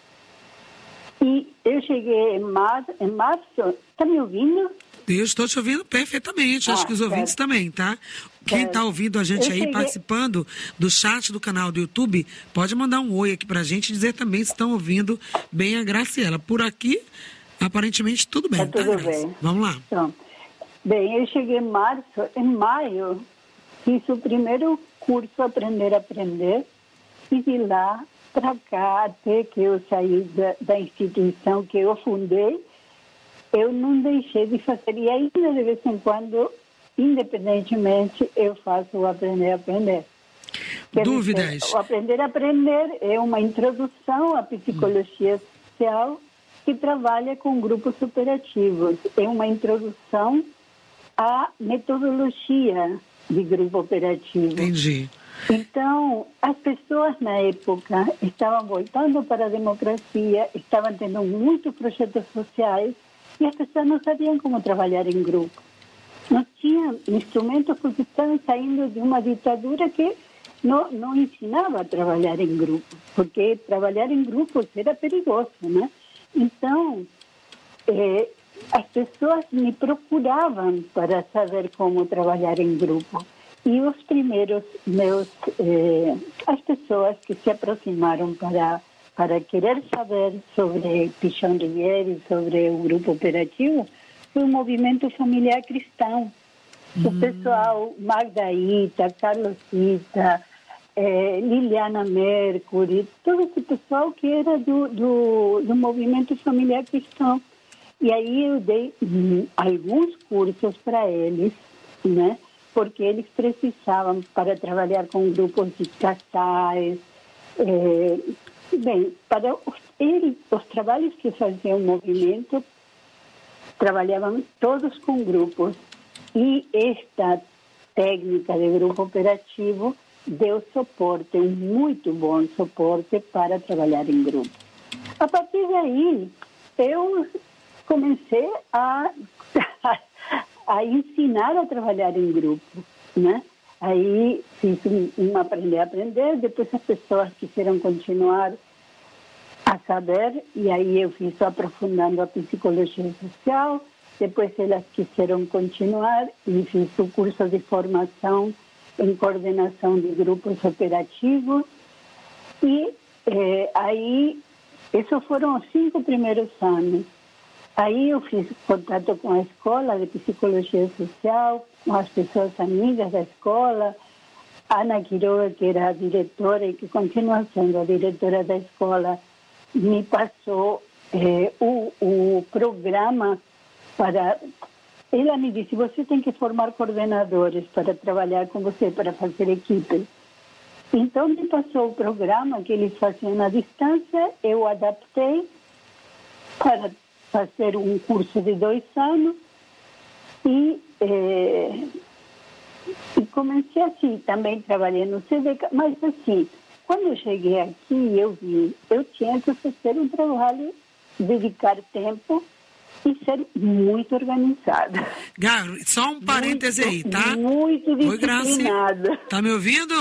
e eu cheguei em março. Está me ouvindo?
Eu estou te ouvindo perfeitamente, acho que os ouvintes também, tá? Quem está ouvindo a gente aí participando do chat do canal do YouTube, pode mandar um oi aqui pra gente e dizer também se estão ouvindo bem a Graciela. Por aqui, aparentemente, tudo bem.
Tá tudo bem.
Vamos lá.
Então, bem, eu cheguei em março. Em maio, fiz o primeiro curso Aprender a Aprender, e de lá para cá, até que eu saí da instituição que eu fundei, eu não deixei de fazer. E ainda, de vez em quando, independentemente, eu faço o Aprender a Aprender.
Dúvidas?
O Aprender a Aprender é uma introdução à psicologia social que trabalha com grupos operativos. É uma introdução à metodologia de grupo operativo.
Entendi.
Então, as pessoas na época estavam voltando para a democracia, estavam tendo muitos projetos sociais e as pessoas não sabiam como trabalhar em grupo. Não tinham instrumentos porque estavam saindo de uma ditadura que não ensinava a trabalhar em grupo, porque trabalhar em grupos era perigoso, né? Então, as pessoas me procuravam para saber como trabalhar em grupo. E os primeiros as pessoas que se aproximaram para querer saber sobre Pichon Rivière e sobre o grupo operativo foi o movimento familiar cristão. O pessoal, Magdaíta, Carlosita, Liliana Mercury, todo esse pessoal que era do movimento familiar cristão. E aí eu dei alguns cursos para eles, né? Porque eles precisavam para trabalhar com grupos de casais. Bem, para os trabalhos que faziam o movimento, trabalhavam todos com grupos. E esta técnica de grupo operativo deu suporte, um muito bom suporte para trabalhar em grupo. A partir daí, eu comecei a ensinar a trabalhar em grupo, né? Aí fiz um Aprender a Aprender, depois as pessoas quiseram continuar a saber, e aí eu fiz o Aprofundando a Psicologia Social, depois elas quiseram continuar e fiz o curso de formação em coordenação de grupos operativos, e aí, esses foram os 5 primeiros anos. Aí eu fiz contato com a escola de psicologia social, com as pessoas amigas da escola. Ana Quiroga, que era a diretora e que continua sendo a diretora da escola, me passou o programa para... Ela me disse, você tem que formar coordenadores para trabalhar com você, para fazer equipe. Então me passou o programa que eles faziam à distância, eu adaptei para fazer um curso de 2 anos e comecei assim, também trabalhei no CDK, mas assim, quando eu cheguei aqui, eu vi, eu tinha que fazer um trabalho, dedicar tempo e ser muito organizada.
Garo, só um parêntese aí, tá?
Muito disciplinada.
Oi, Graci, tá me ouvindo?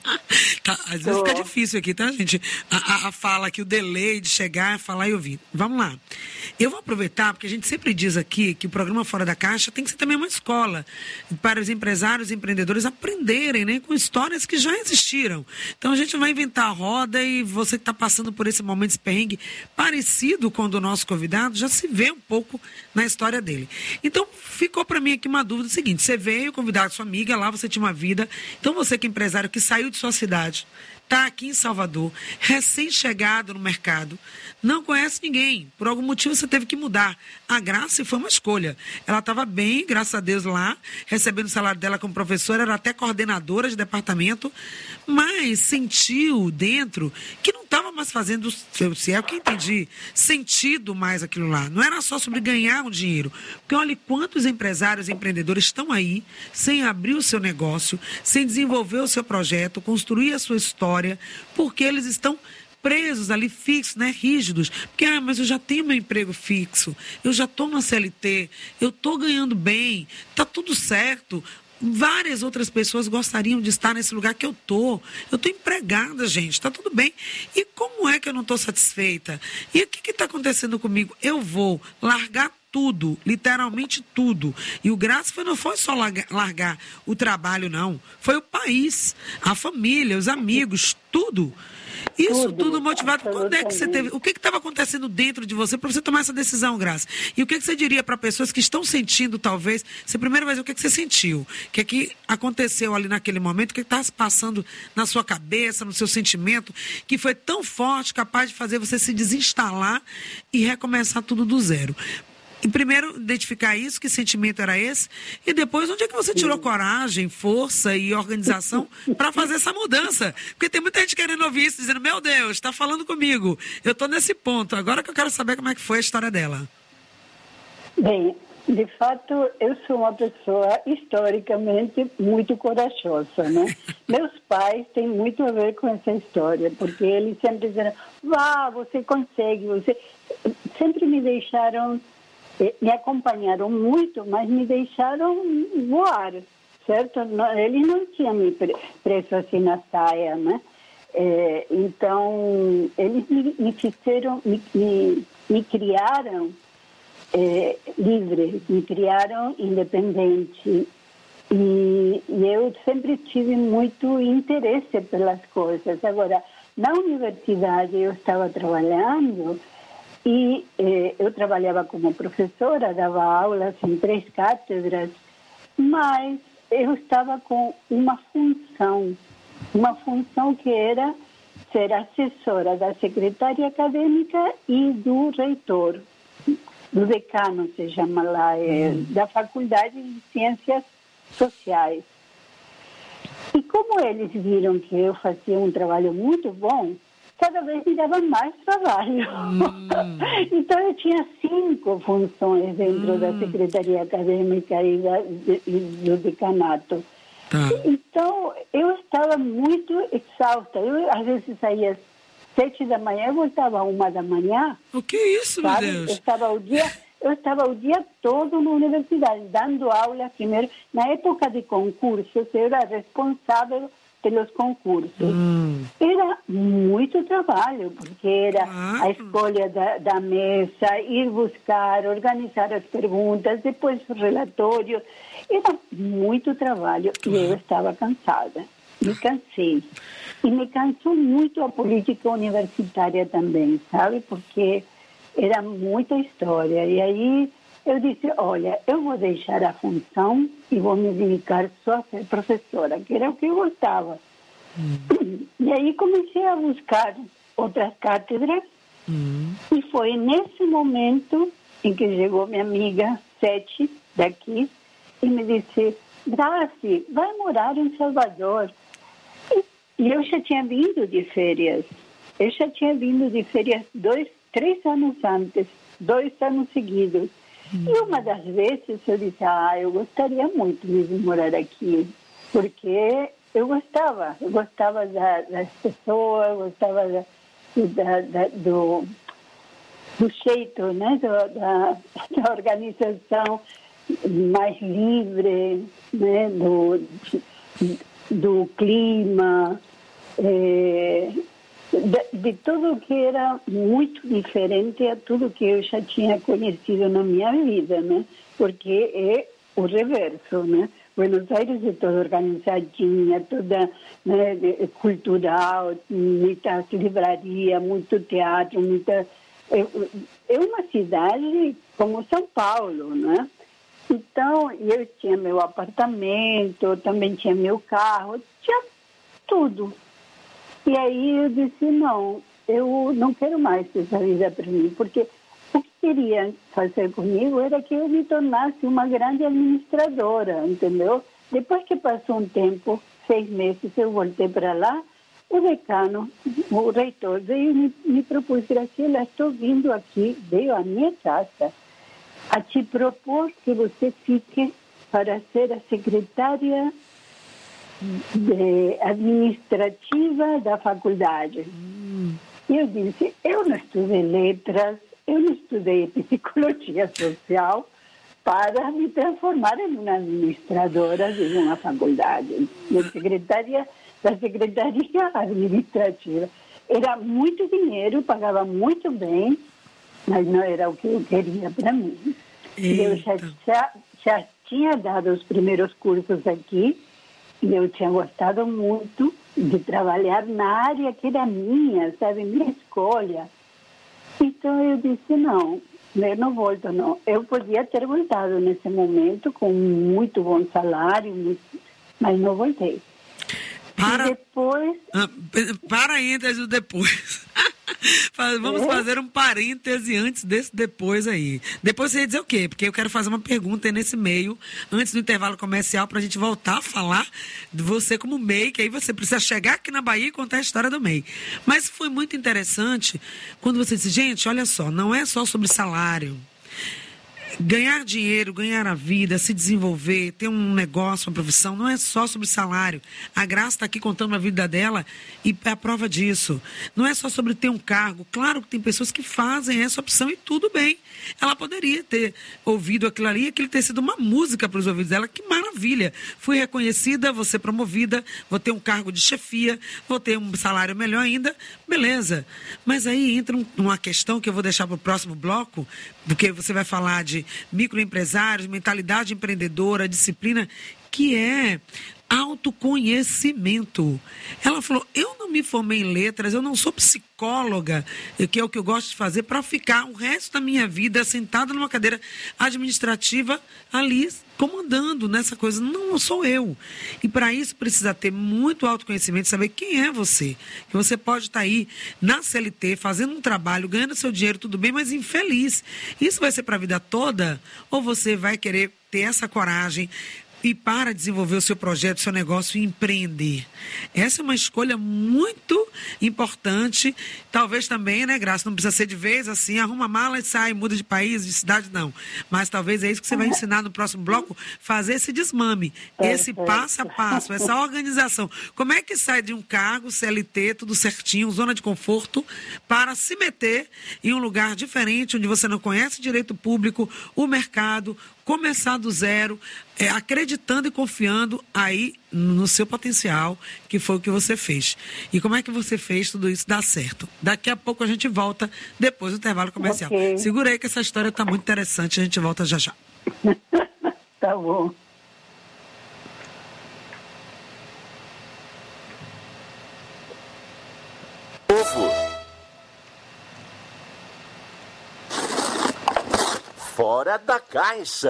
Tá, às vezes fica difícil aqui, tá, gente? A fala aqui, o delay de chegar, falar e ouvir. Vamos lá. Eu vou aproveitar, porque a gente sempre diz aqui que o programa Fora da Caixa tem que ser também uma escola para os empresários e empreendedores aprenderem, né, com histórias que já existiram. Então a gente vai inventar a roda e você que está passando por esse momento, esse perrengue parecido com o do nosso convidado, já se vê um pouco na história dele. Então ficou para mim aqui uma dúvida seguinte: você veio convidar sua amiga, lá você tinha uma vida, então você que é empresário que saiu de sua cidade, está aqui em Salvador, recém-chegado no mercado, não conhece ninguém, por algum motivo você teve que mudar. A Graci foi uma escolha. Ela estava bem, graças a Deus, lá, recebendo o salário dela como professora, era até coordenadora de departamento, mas sentiu dentro que não estava mais fazendo, se é o que entendi, sentido mais aquilo lá. Não era só sobre ganhar um dinheiro. Porque olha quantos empresários e empreendedores estão aí, sem abrir o seu negócio, sem desenvolver o seu projeto, construir a sua história, porque eles estão presos ali, fixos, né, rígidos. Porque, mas eu já tenho meu emprego fixo, eu já estou na CLT, eu estou ganhando bem, está tudo certo. Várias outras pessoas gostariam de estar nesse lugar que eu estou empregada, gente, está tudo bem. E como é que eu não estou satisfeita? E o que está acontecendo comigo? Eu vou largar tudo, literalmente tudo. E o Graça não foi só largar o trabalho, não. Foi o país, a família, os amigos, tudo. Isso tudo motivado. Quando é que você teve? O que estava acontecendo dentro de você para você tomar essa decisão, Graça? E o que você diria para pessoas que estão sentindo, talvez, você primeiro vai dizer o que você sentiu? O que aconteceu ali naquele momento? O que estava se passando na sua cabeça, no seu sentimento, que foi tão forte, capaz de fazer você se desinstalar e recomeçar tudo do zero? E primeiro, identificar isso, que sentimento era esse, e depois, onde é que você tirou coragem, força e organização para fazer essa mudança? Porque tem muita gente querendo ouvir isso, dizendo, meu Deus, está falando comigo, eu estou nesse ponto, agora que eu quero saber como é que foi a história dela.
Bem, de fato, eu sou uma pessoa historicamente muito corajosa, né? Meus pais têm muito a ver com essa história, porque eles sempre disseram, vá, você consegue, você... Sempre me deixaram... Me acompanharam muito, mas me deixaram voar, certo? Eles não tinham me preso assim na saia, né? Então, eles me fizeram, me criaram livre, me criaram independente. E eu sempre tive muito interesse pelas coisas. Agora, na universidade eu estava trabalhando... E eu trabalhava como professora, dava aulas em 3 cátedras, mas eu estava com uma função que era ser assessora da secretária acadêmica e do reitor, do decano, se chama lá, da Faculdade de Ciências Sociais. E como eles viram que eu fazia um trabalho muito bom, cada vez me dava mais trabalho. Então, eu tinha 5 funções dentro da Secretaria Acadêmica e do decanato. Então, eu estava muito exausta. Eu, às vezes, saía às 7 da manhã e voltava às 1 da manhã.
O que é isso, sabe? Meu Deus?
Eu estava o dia todo na universidade, dando aulas primeiro. Na época de concursos, eu era responsável pelos concursos. Era muito trabalho, porque era a escolha da mesa, ir buscar, organizar as perguntas, depois os relatórios. Era muito trabalho e eu estava cansada. Me cansei. E me cansou muito a política universitária também, sabe? Porque era muita história. E aí eu disse, olha, eu vou deixar a função e vou me dedicar só a ser professora, que era o que eu gostava. E aí comecei a buscar outras cátedras e foi nesse momento em que chegou minha amiga Sete, daqui, e me disse, Graci, vai morar em Salvador. E eu já tinha vindo de férias. Eu já tinha vindo de férias 3 anos antes, 2 anos seguidos. E uma das vezes eu disse, eu gostaria muito de morar aqui, porque eu gostava das pessoas, gostava do jeito, né, da organização mais livre, né, do clima, de tudo que era muito diferente a tudo que eu já tinha conhecido na minha vida, né? Porque é o reverso, né? Buenos Aires é toda organizadinha, toda, né, cultural, muitas livrarias, muito teatro, muita... É uma cidade como São Paulo, né? Então, eu tinha meu apartamento, também tinha meu carro, tinha tudo. E aí eu disse, não, eu não quero mais essa vida para mim, porque o que queria fazer comigo era que eu me tornasse uma grande administradora, entendeu? Depois que passou um tempo, 6 meses, eu voltei para lá, o decano, o reitor, veio me propôs, Graciela, estou vindo aqui, veio à minha casa, a te propor que você fique para ser a secretária administrativa da faculdade. E eu disse, eu não estudei letras, eu não estudei psicologia social para me transformar em uma administradora de uma faculdade, de secretária da secretaria administrativa. Era muito dinheiro, pagava muito bem, mas não era o que eu queria para mim. Eu já tinha dado os primeiros cursos aqui e eu tinha gostado muito de trabalhar na área que era minha, sabe, minha escolha. Então eu disse, não, eu não volto, não. Eu podia ter voltado nesse momento com muito bom salário, mas não voltei.
Para,
e depois...
Parênteses do depois. Vamos fazer um parêntese antes desse depois aí. Depois você ia dizer o quê? Porque eu quero fazer uma pergunta nesse meio, antes do intervalo comercial, para a gente voltar a falar de você como MEI, que aí você precisa chegar aqui na Bahia e contar a história do MEI. Mas foi muito interessante quando você disse, gente, olha só, não é só sobre salário. Ganhar dinheiro, ganhar a vida, se desenvolver, ter um negócio, uma profissão, não é só sobre salário. A Graça está aqui contando a vida dela e é a prova disso. Não é só sobre ter um cargo. Claro que tem pessoas que fazem essa opção e tudo bem. Ela poderia ter ouvido aquilo ali, aquilo ter sido uma música para os ouvidos dela. Que maravilha! Fui reconhecida, vou ser promovida, vou ter um cargo de chefia, vou ter um salário melhor ainda. Beleza. Mas aí entra uma questão que eu vou deixar para o próximo bloco, porque você vai falar de microempresários, mentalidade empreendedora, disciplina, que é autoconhecimento. Ela falou, eu não me formei em letras, eu não sou psicóloga, que é o que eu gosto de fazer, para ficar o resto da minha vida sentada numa cadeira administrativa ali, comandando nessa coisa. Não sou eu. E para isso precisa ter muito autoconhecimento, saber quem é você. Que você pode estar aí na CLT, fazendo um trabalho, ganhando seu dinheiro, tudo bem, mas infeliz. Isso vai ser para a vida toda? Ou você vai querer ter essa coragem e para desenvolver o seu projeto, o seu negócio e empreender? Essa é uma escolha muito importante. Talvez também, né, Graça, não precisa ser de vez assim, arruma a mala e sai, muda de país, de cidade, não. Mas talvez é isso que você vai ensinar no próximo bloco, fazer esse desmame, esse passo a passo, essa organização. Como é que sai de um cargo, CLT, tudo certinho, zona de conforto, para se meter em um lugar diferente, onde você não conhece direito público, o mercado, começar do zero, acreditando e confiando aí no seu potencial, que foi o que você fez. E como é que você fez tudo isso dar certo? Daqui a pouco a gente volta, depois do intervalo comercial. Okay. Segura aí que essa história está muito interessante, a gente volta já já.
Tá bom.
Fora da Caixa.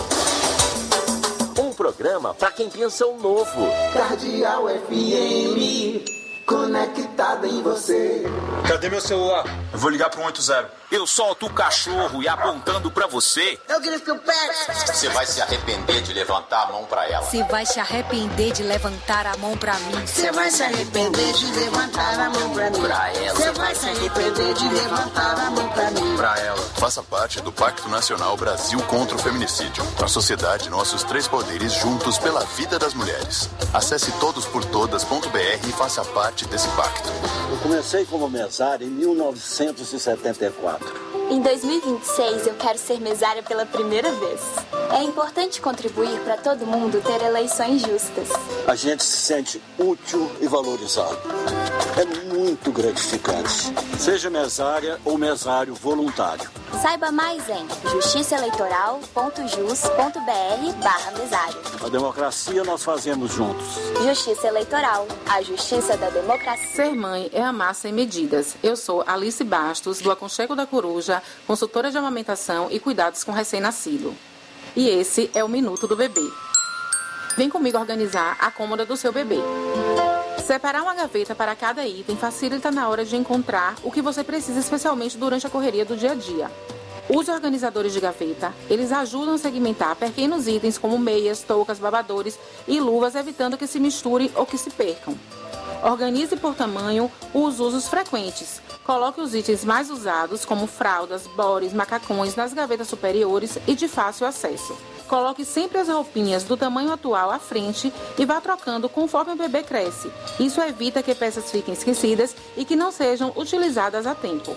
Um programa para quem pensa o novo.
Cardeal FM, conectado conectada em você.
Cadê meu celular? Eu vou ligar pro 180.
Eu solto o cachorro e apontando pra você.
Eu grito que eu pego.
Você vai se arrepender de levantar a mão pra ela.
Você vai se arrepender de levantar a mão pra mim.
Você vai se arrepender de levantar a mão pra mim.
Pra ela.
Você vai se arrepender de levantar a mão pra mim.
Pra ela.
Faça parte do Pacto Nacional Brasil contra o Feminicídio. A sociedade, nossos três poderes juntos pela vida das mulheres. Acesse todosportodas.br e faça parte desse pacto.
Eu comecei como mesário em 1974.
Em 2026, eu quero ser mesária pela primeira vez. É importante contribuir para todo mundo ter eleições justas.
A gente se sente útil e valorizado. É muito gratificante. Seja mesária ou mesário voluntário.
Saiba mais em justiçaeleitoral.jus.br/mesário.
A democracia nós fazemos juntos.
Justiça Eleitoral, a justiça da democracia.
Ser mãe é amar sem medidas. Eu sou Alice Bastos, do Aconchego da Coruja, consultora de amamentação e cuidados com recém-nascido. E esse é o Minuto do Bebê. Vem comigo organizar a cômoda do seu bebê. Separar uma gaveta para cada item facilita na hora de encontrar o que você precisa, especialmente durante a correria do dia a dia. Use organizadores de gaveta. Eles ajudam a segmentar pequenos itens como meias, toucas, babadores e luvas, evitando que se misturem ou que se percam. Organize por tamanho os usos frequentes. Coloque os itens mais usados, como fraldas, bores, macacões, nas gavetas superiores e de fácil acesso. Coloque sempre as roupinhas do tamanho atual à frente e vá trocando conforme o bebê cresce. Isso evita que peças fiquem esquecidas e que não sejam utilizadas a tempo.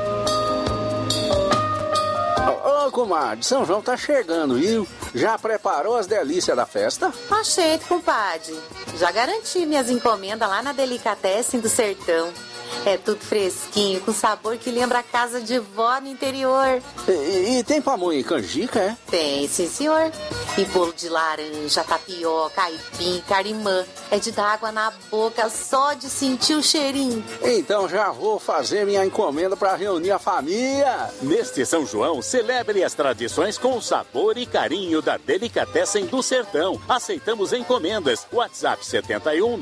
Ô, comadre, São João tá chegando, viu? Já preparou as delícias da festa?
Achei, compadre. Já garanti minhas encomendas lá na Delicatessen do Sertão. É tudo fresquinho, com sabor que lembra a casa de vó no interior.
E tem pamonha e canjica, é?
Tem, sim, senhor. E bolo de laranja, tapioca, aipim, carimã. É de dar água na boca só de sentir o cheirinho.
Então já vou fazer minha encomenda para reunir a família.
Neste São João, celebre as tradições com o sabor e carinho da Delicatessen do Sertão. Aceitamos encomendas. WhatsApp 71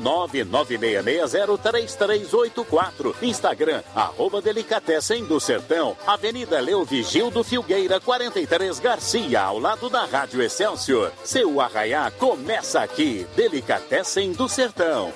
996603384. Instagram, @Delicatessen do Sertão. Avenida Leo Vigildo Filgueira, 43 Garcia, ao lado da Rádio Excelsior. Seu arraiá começa aqui. Delicatessen do Sertão.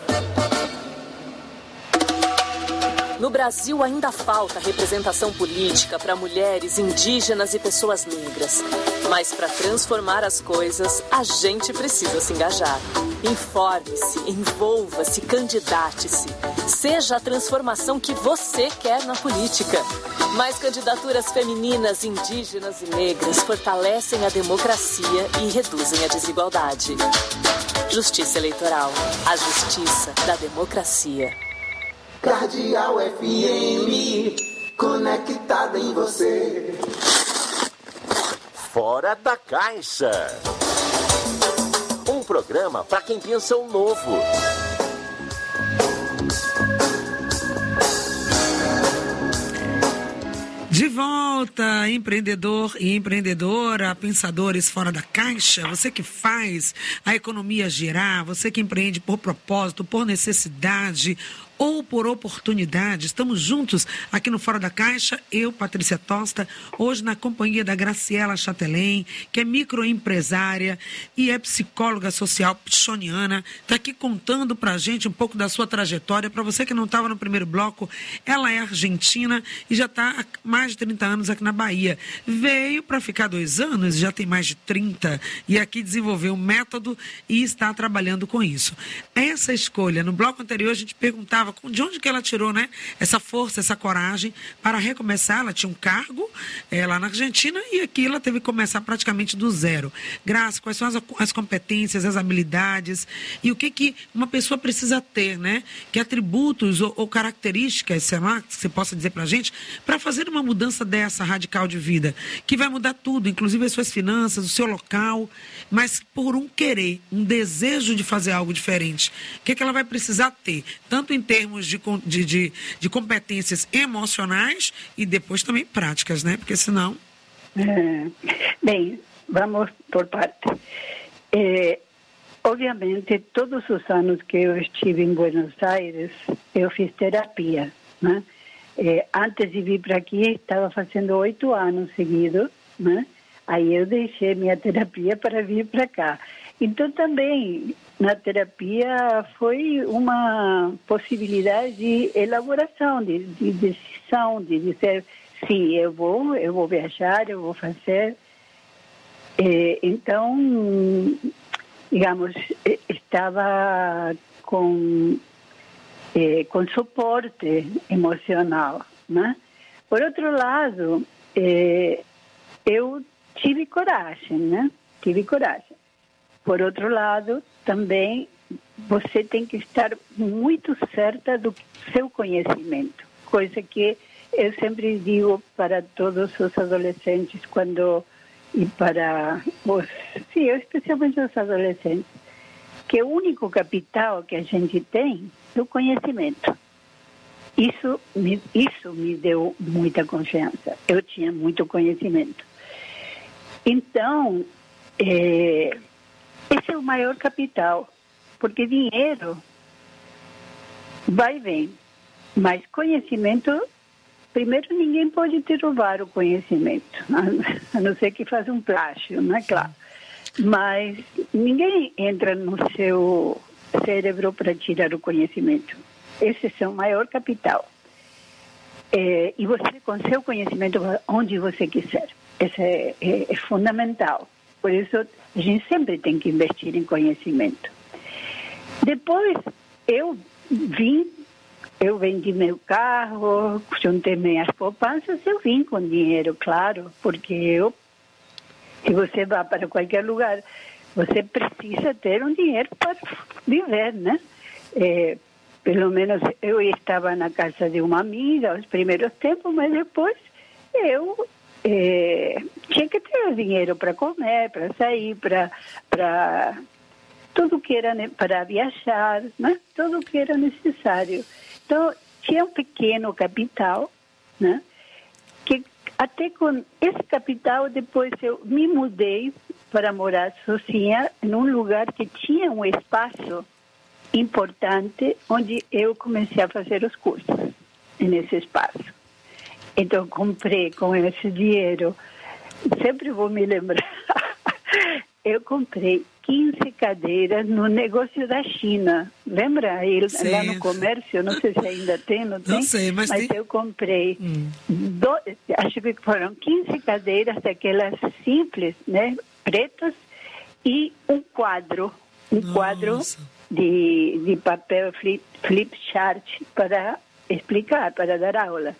No Brasil ainda falta representação política para mulheres, indígenas e pessoas negras. Mas para transformar as coisas, a gente precisa se engajar. Informe-se, envolva-se, candidate-se. Seja a transformação que você quer na política. Mais candidaturas femininas, indígenas e negras fortalecem a democracia e reduzem a desigualdade. Justiça Eleitoral, a justiça da democracia.
Cardeal FM, conectada em você.
Fora da Caixa. Um programa para quem pensa o novo.
De volta, empreendedor e empreendedora, pensadores fora da caixa, você que faz a economia girar, você que empreende por propósito, por necessidade ou por oportunidade. Estamos juntos aqui no Fora da Caixa, eu, Patrícia Tosta, hoje na companhia da Graciela Chatelain, que é microempresária e é psicóloga social pichoniana, está aqui contando pra gente um pouco da sua trajetória. Para você que não estava no primeiro bloco, ela é argentina e já está há mais de 30 anos aqui na Bahia. Veio para ficar 2 anos, já tem mais de 30, e aqui desenvolveu um método e está trabalhando com isso. Essa escolha, no bloco anterior a gente perguntava de onde que ela tirou, né, essa força, essa coragem para recomeçar. Ela tinha um cargo lá na Argentina e aqui ela teve que começar praticamente do zero. Graça, quais são as competências, as habilidades e o que uma pessoa precisa ter, né? Que atributos ou características, sei lá, que você possa dizer pra gente, para fazer uma mudança dessa radical de vida, que vai mudar tudo, inclusive as suas finanças, o seu local, mas por um querer, um desejo de fazer algo diferente. O que ela vai precisar ter? Tanto em termos de competências emocionais e depois também práticas, né? Porque senão...
Bem, vamos por parte. Obviamente, todos os anos que eu estive em Buenos Aires, eu fiz terapia, né? Antes de vir para aqui, estava fazendo 8 anos seguidos, né? Aí eu deixei minha terapia para vir para cá. Então, também, na terapia, foi uma possibilidade de elaboração, de decisão, de dizer, sim, eu vou viajar, eu vou fazer. Então, digamos, estava com suporte emocional, né? Por outro lado, eu tive coragem, né? Tive coragem. Por outro lado, também você tem que estar muito certa do seu conhecimento, coisa que eu sempre digo para todos os adolescentes especialmente os adolescentes, que o único capital que a gente tem é o conhecimento. Isso me deu muita confiança. Eu tinha muito conhecimento. Então, esse é o maior capital, porque dinheiro vai e vem, mas conhecimento, primeiro, ninguém pode te roubar o conhecimento, a não ser que faça um plágio, não é claro? Mas ninguém entra no seu cérebro para tirar o conhecimento. Esse é o maior capital. E você, com seu conhecimento, vai onde você quiser. Isso é fundamental. Por isso, a gente sempre tem que investir em conhecimento. Depois, eu vendi meu carro, juntei minhas poupanças, eu vim com dinheiro, claro, porque se você vai para qualquer lugar, você precisa ter um dinheiro para viver, né? Pelo menos eu estava na casa de uma amiga os primeiros tempos, mas depois eu tinha que ter dinheiro para comer, para sair, para tudo que era para viajar, né? Tudo que era necessário. Então, tinha um pequeno capital, né? Que até com esse capital, depois eu me mudei para morar sozinha em um lugar que tinha um espaço importante, onde eu comecei a fazer os cursos, nesse espaço. Então, comprei com esse dinheiro, sempre vou me lembrar, eu comprei 15 cadeiras no negócio da China. Lembra? Lá no comércio, não sei se ainda tem, não tem?
Não sei, mas tem.
Eu comprei, acho que foram 15 cadeiras daquelas simples, né, pretas, e um quadro de papel flip chart para explicar, para dar aula.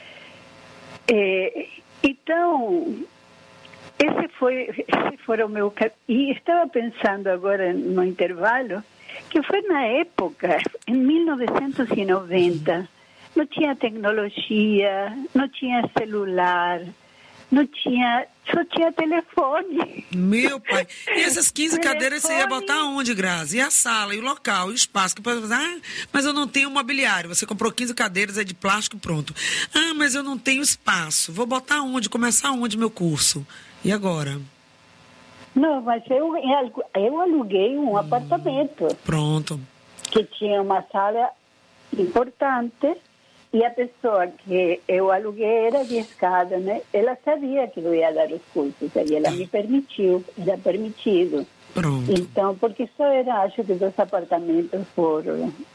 Então, esse foi o meu... E estava pensando agora no intervalo, que foi na época, em 1990, não tinha tecnologia, não tinha celular, só tinha telefone.
Meu pai. E essas 15 cadeiras você ia botar onde, Grazi? E a sala, e o local, e o espaço? Que pode falar, mas eu não tenho mobiliário. Você comprou 15 cadeiras aí de plástico, pronto. Mas eu não tenho espaço. Vou botar onde? Começar onde meu curso? E agora?
Não, mas eu aluguei um apartamento.
Pronto.
Que tinha uma sala importante. E a pessoa que eu aluguei era de escada, né? Ela sabia que eu ia dar os cursos, aí ela me permitiu, era permitido.
Pronto.
Então, porque só era, acho que 2 apartamentos por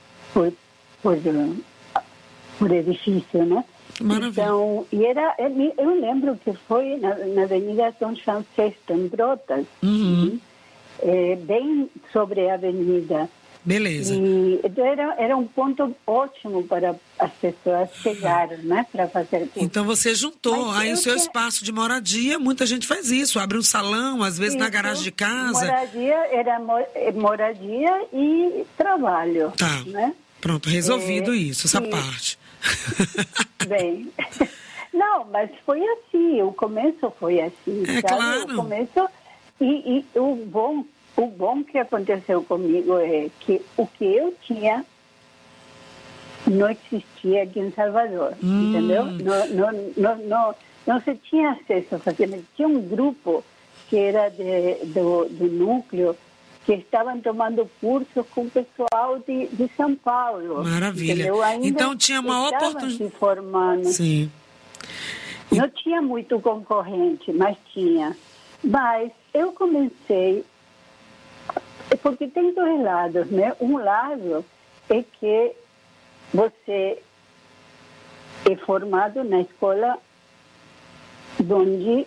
edifício, né?
Maravilha.
Então, eu lembro que foi na Avenida São João VI, em Brotas, bem sobre a avenida.
Beleza.
Então era um ponto ótimo para as pessoas chegarem, né, para fazer curso.
Então você juntou aí o seu espaço de moradia, muita gente faz isso, abre um salão, às vezes na garagem de casa.
Moradia era moradia e trabalho.
Tá,
né?
Pronto, resolvido essa parte.
Bem, não, mas foi assim, o começo foi assim, sabe?
Claro.
O começo, e o bom que aconteceu comigo é que o que eu tinha não existia aqui em Salvador, entendeu? Não se tinha acesso a fazer. Tinha um grupo que era do núcleo que estavam tomando cursos com o pessoal de São Paulo.
Maravilha. Então tinha uma oportunidade.
Se formando.
Sim.
Não tinha muito concorrente, mas tinha. Mas eu comecei, porque tem dois lados, né? Um lado é que você é formado na escola onde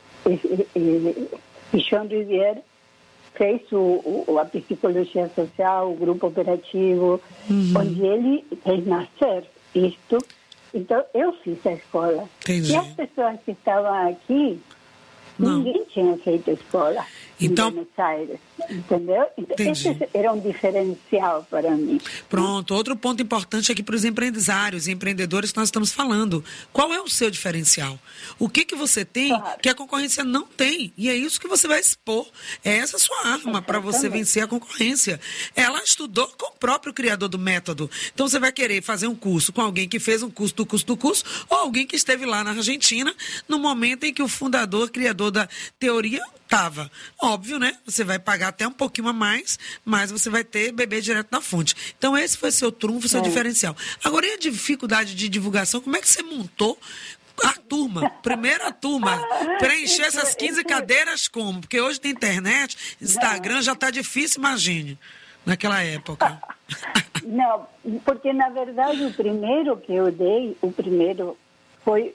Jean Rivière fez a psicologia social, o grupo operativo, onde ele fez nascer isto. Então, eu fiz a escola.
Entendi.
E as pessoas que estavam aqui, ninguém tinha feito escola em Buenos Aires, entendeu? Então, esse era um diferencial para mim.
Pronto, outro ponto importante aqui para os empresários e empreendedores que nós estamos falando. Qual é o seu diferencial? O que você tem que a concorrência não tem? E é isso que você vai expor. É essa a sua arma para você vencer a concorrência. Ela estudou com o próprio criador do método. Então, você vai querer fazer um curso com alguém que fez um curso do curso, ou alguém que esteve lá na Argentina no momento em que o fundador, criador da teoria estava. Óbvio, né? Você vai pagar até um pouquinho a mais, mas você vai ter bebê direto na fonte. Então, esse foi seu trunfo, seu diferencial. Agora, e a dificuldade de divulgação? Como é que você montou a turma, primeira turma, preencher essas 15 cadeiras como? Porque hoje tem internet, Instagram, já está difícil, imagine, naquela época.
Não, porque, na verdade, o primeiro que eu dei, foi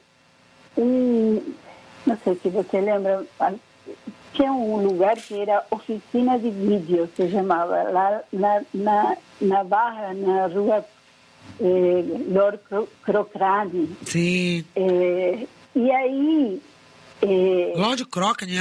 não sei se você lembra, tinha um lugar que era oficina de vídeo, se chamava, lá na Barra, na rua Lord Crocrane.
Sim.
E aí...
Lord Crocrane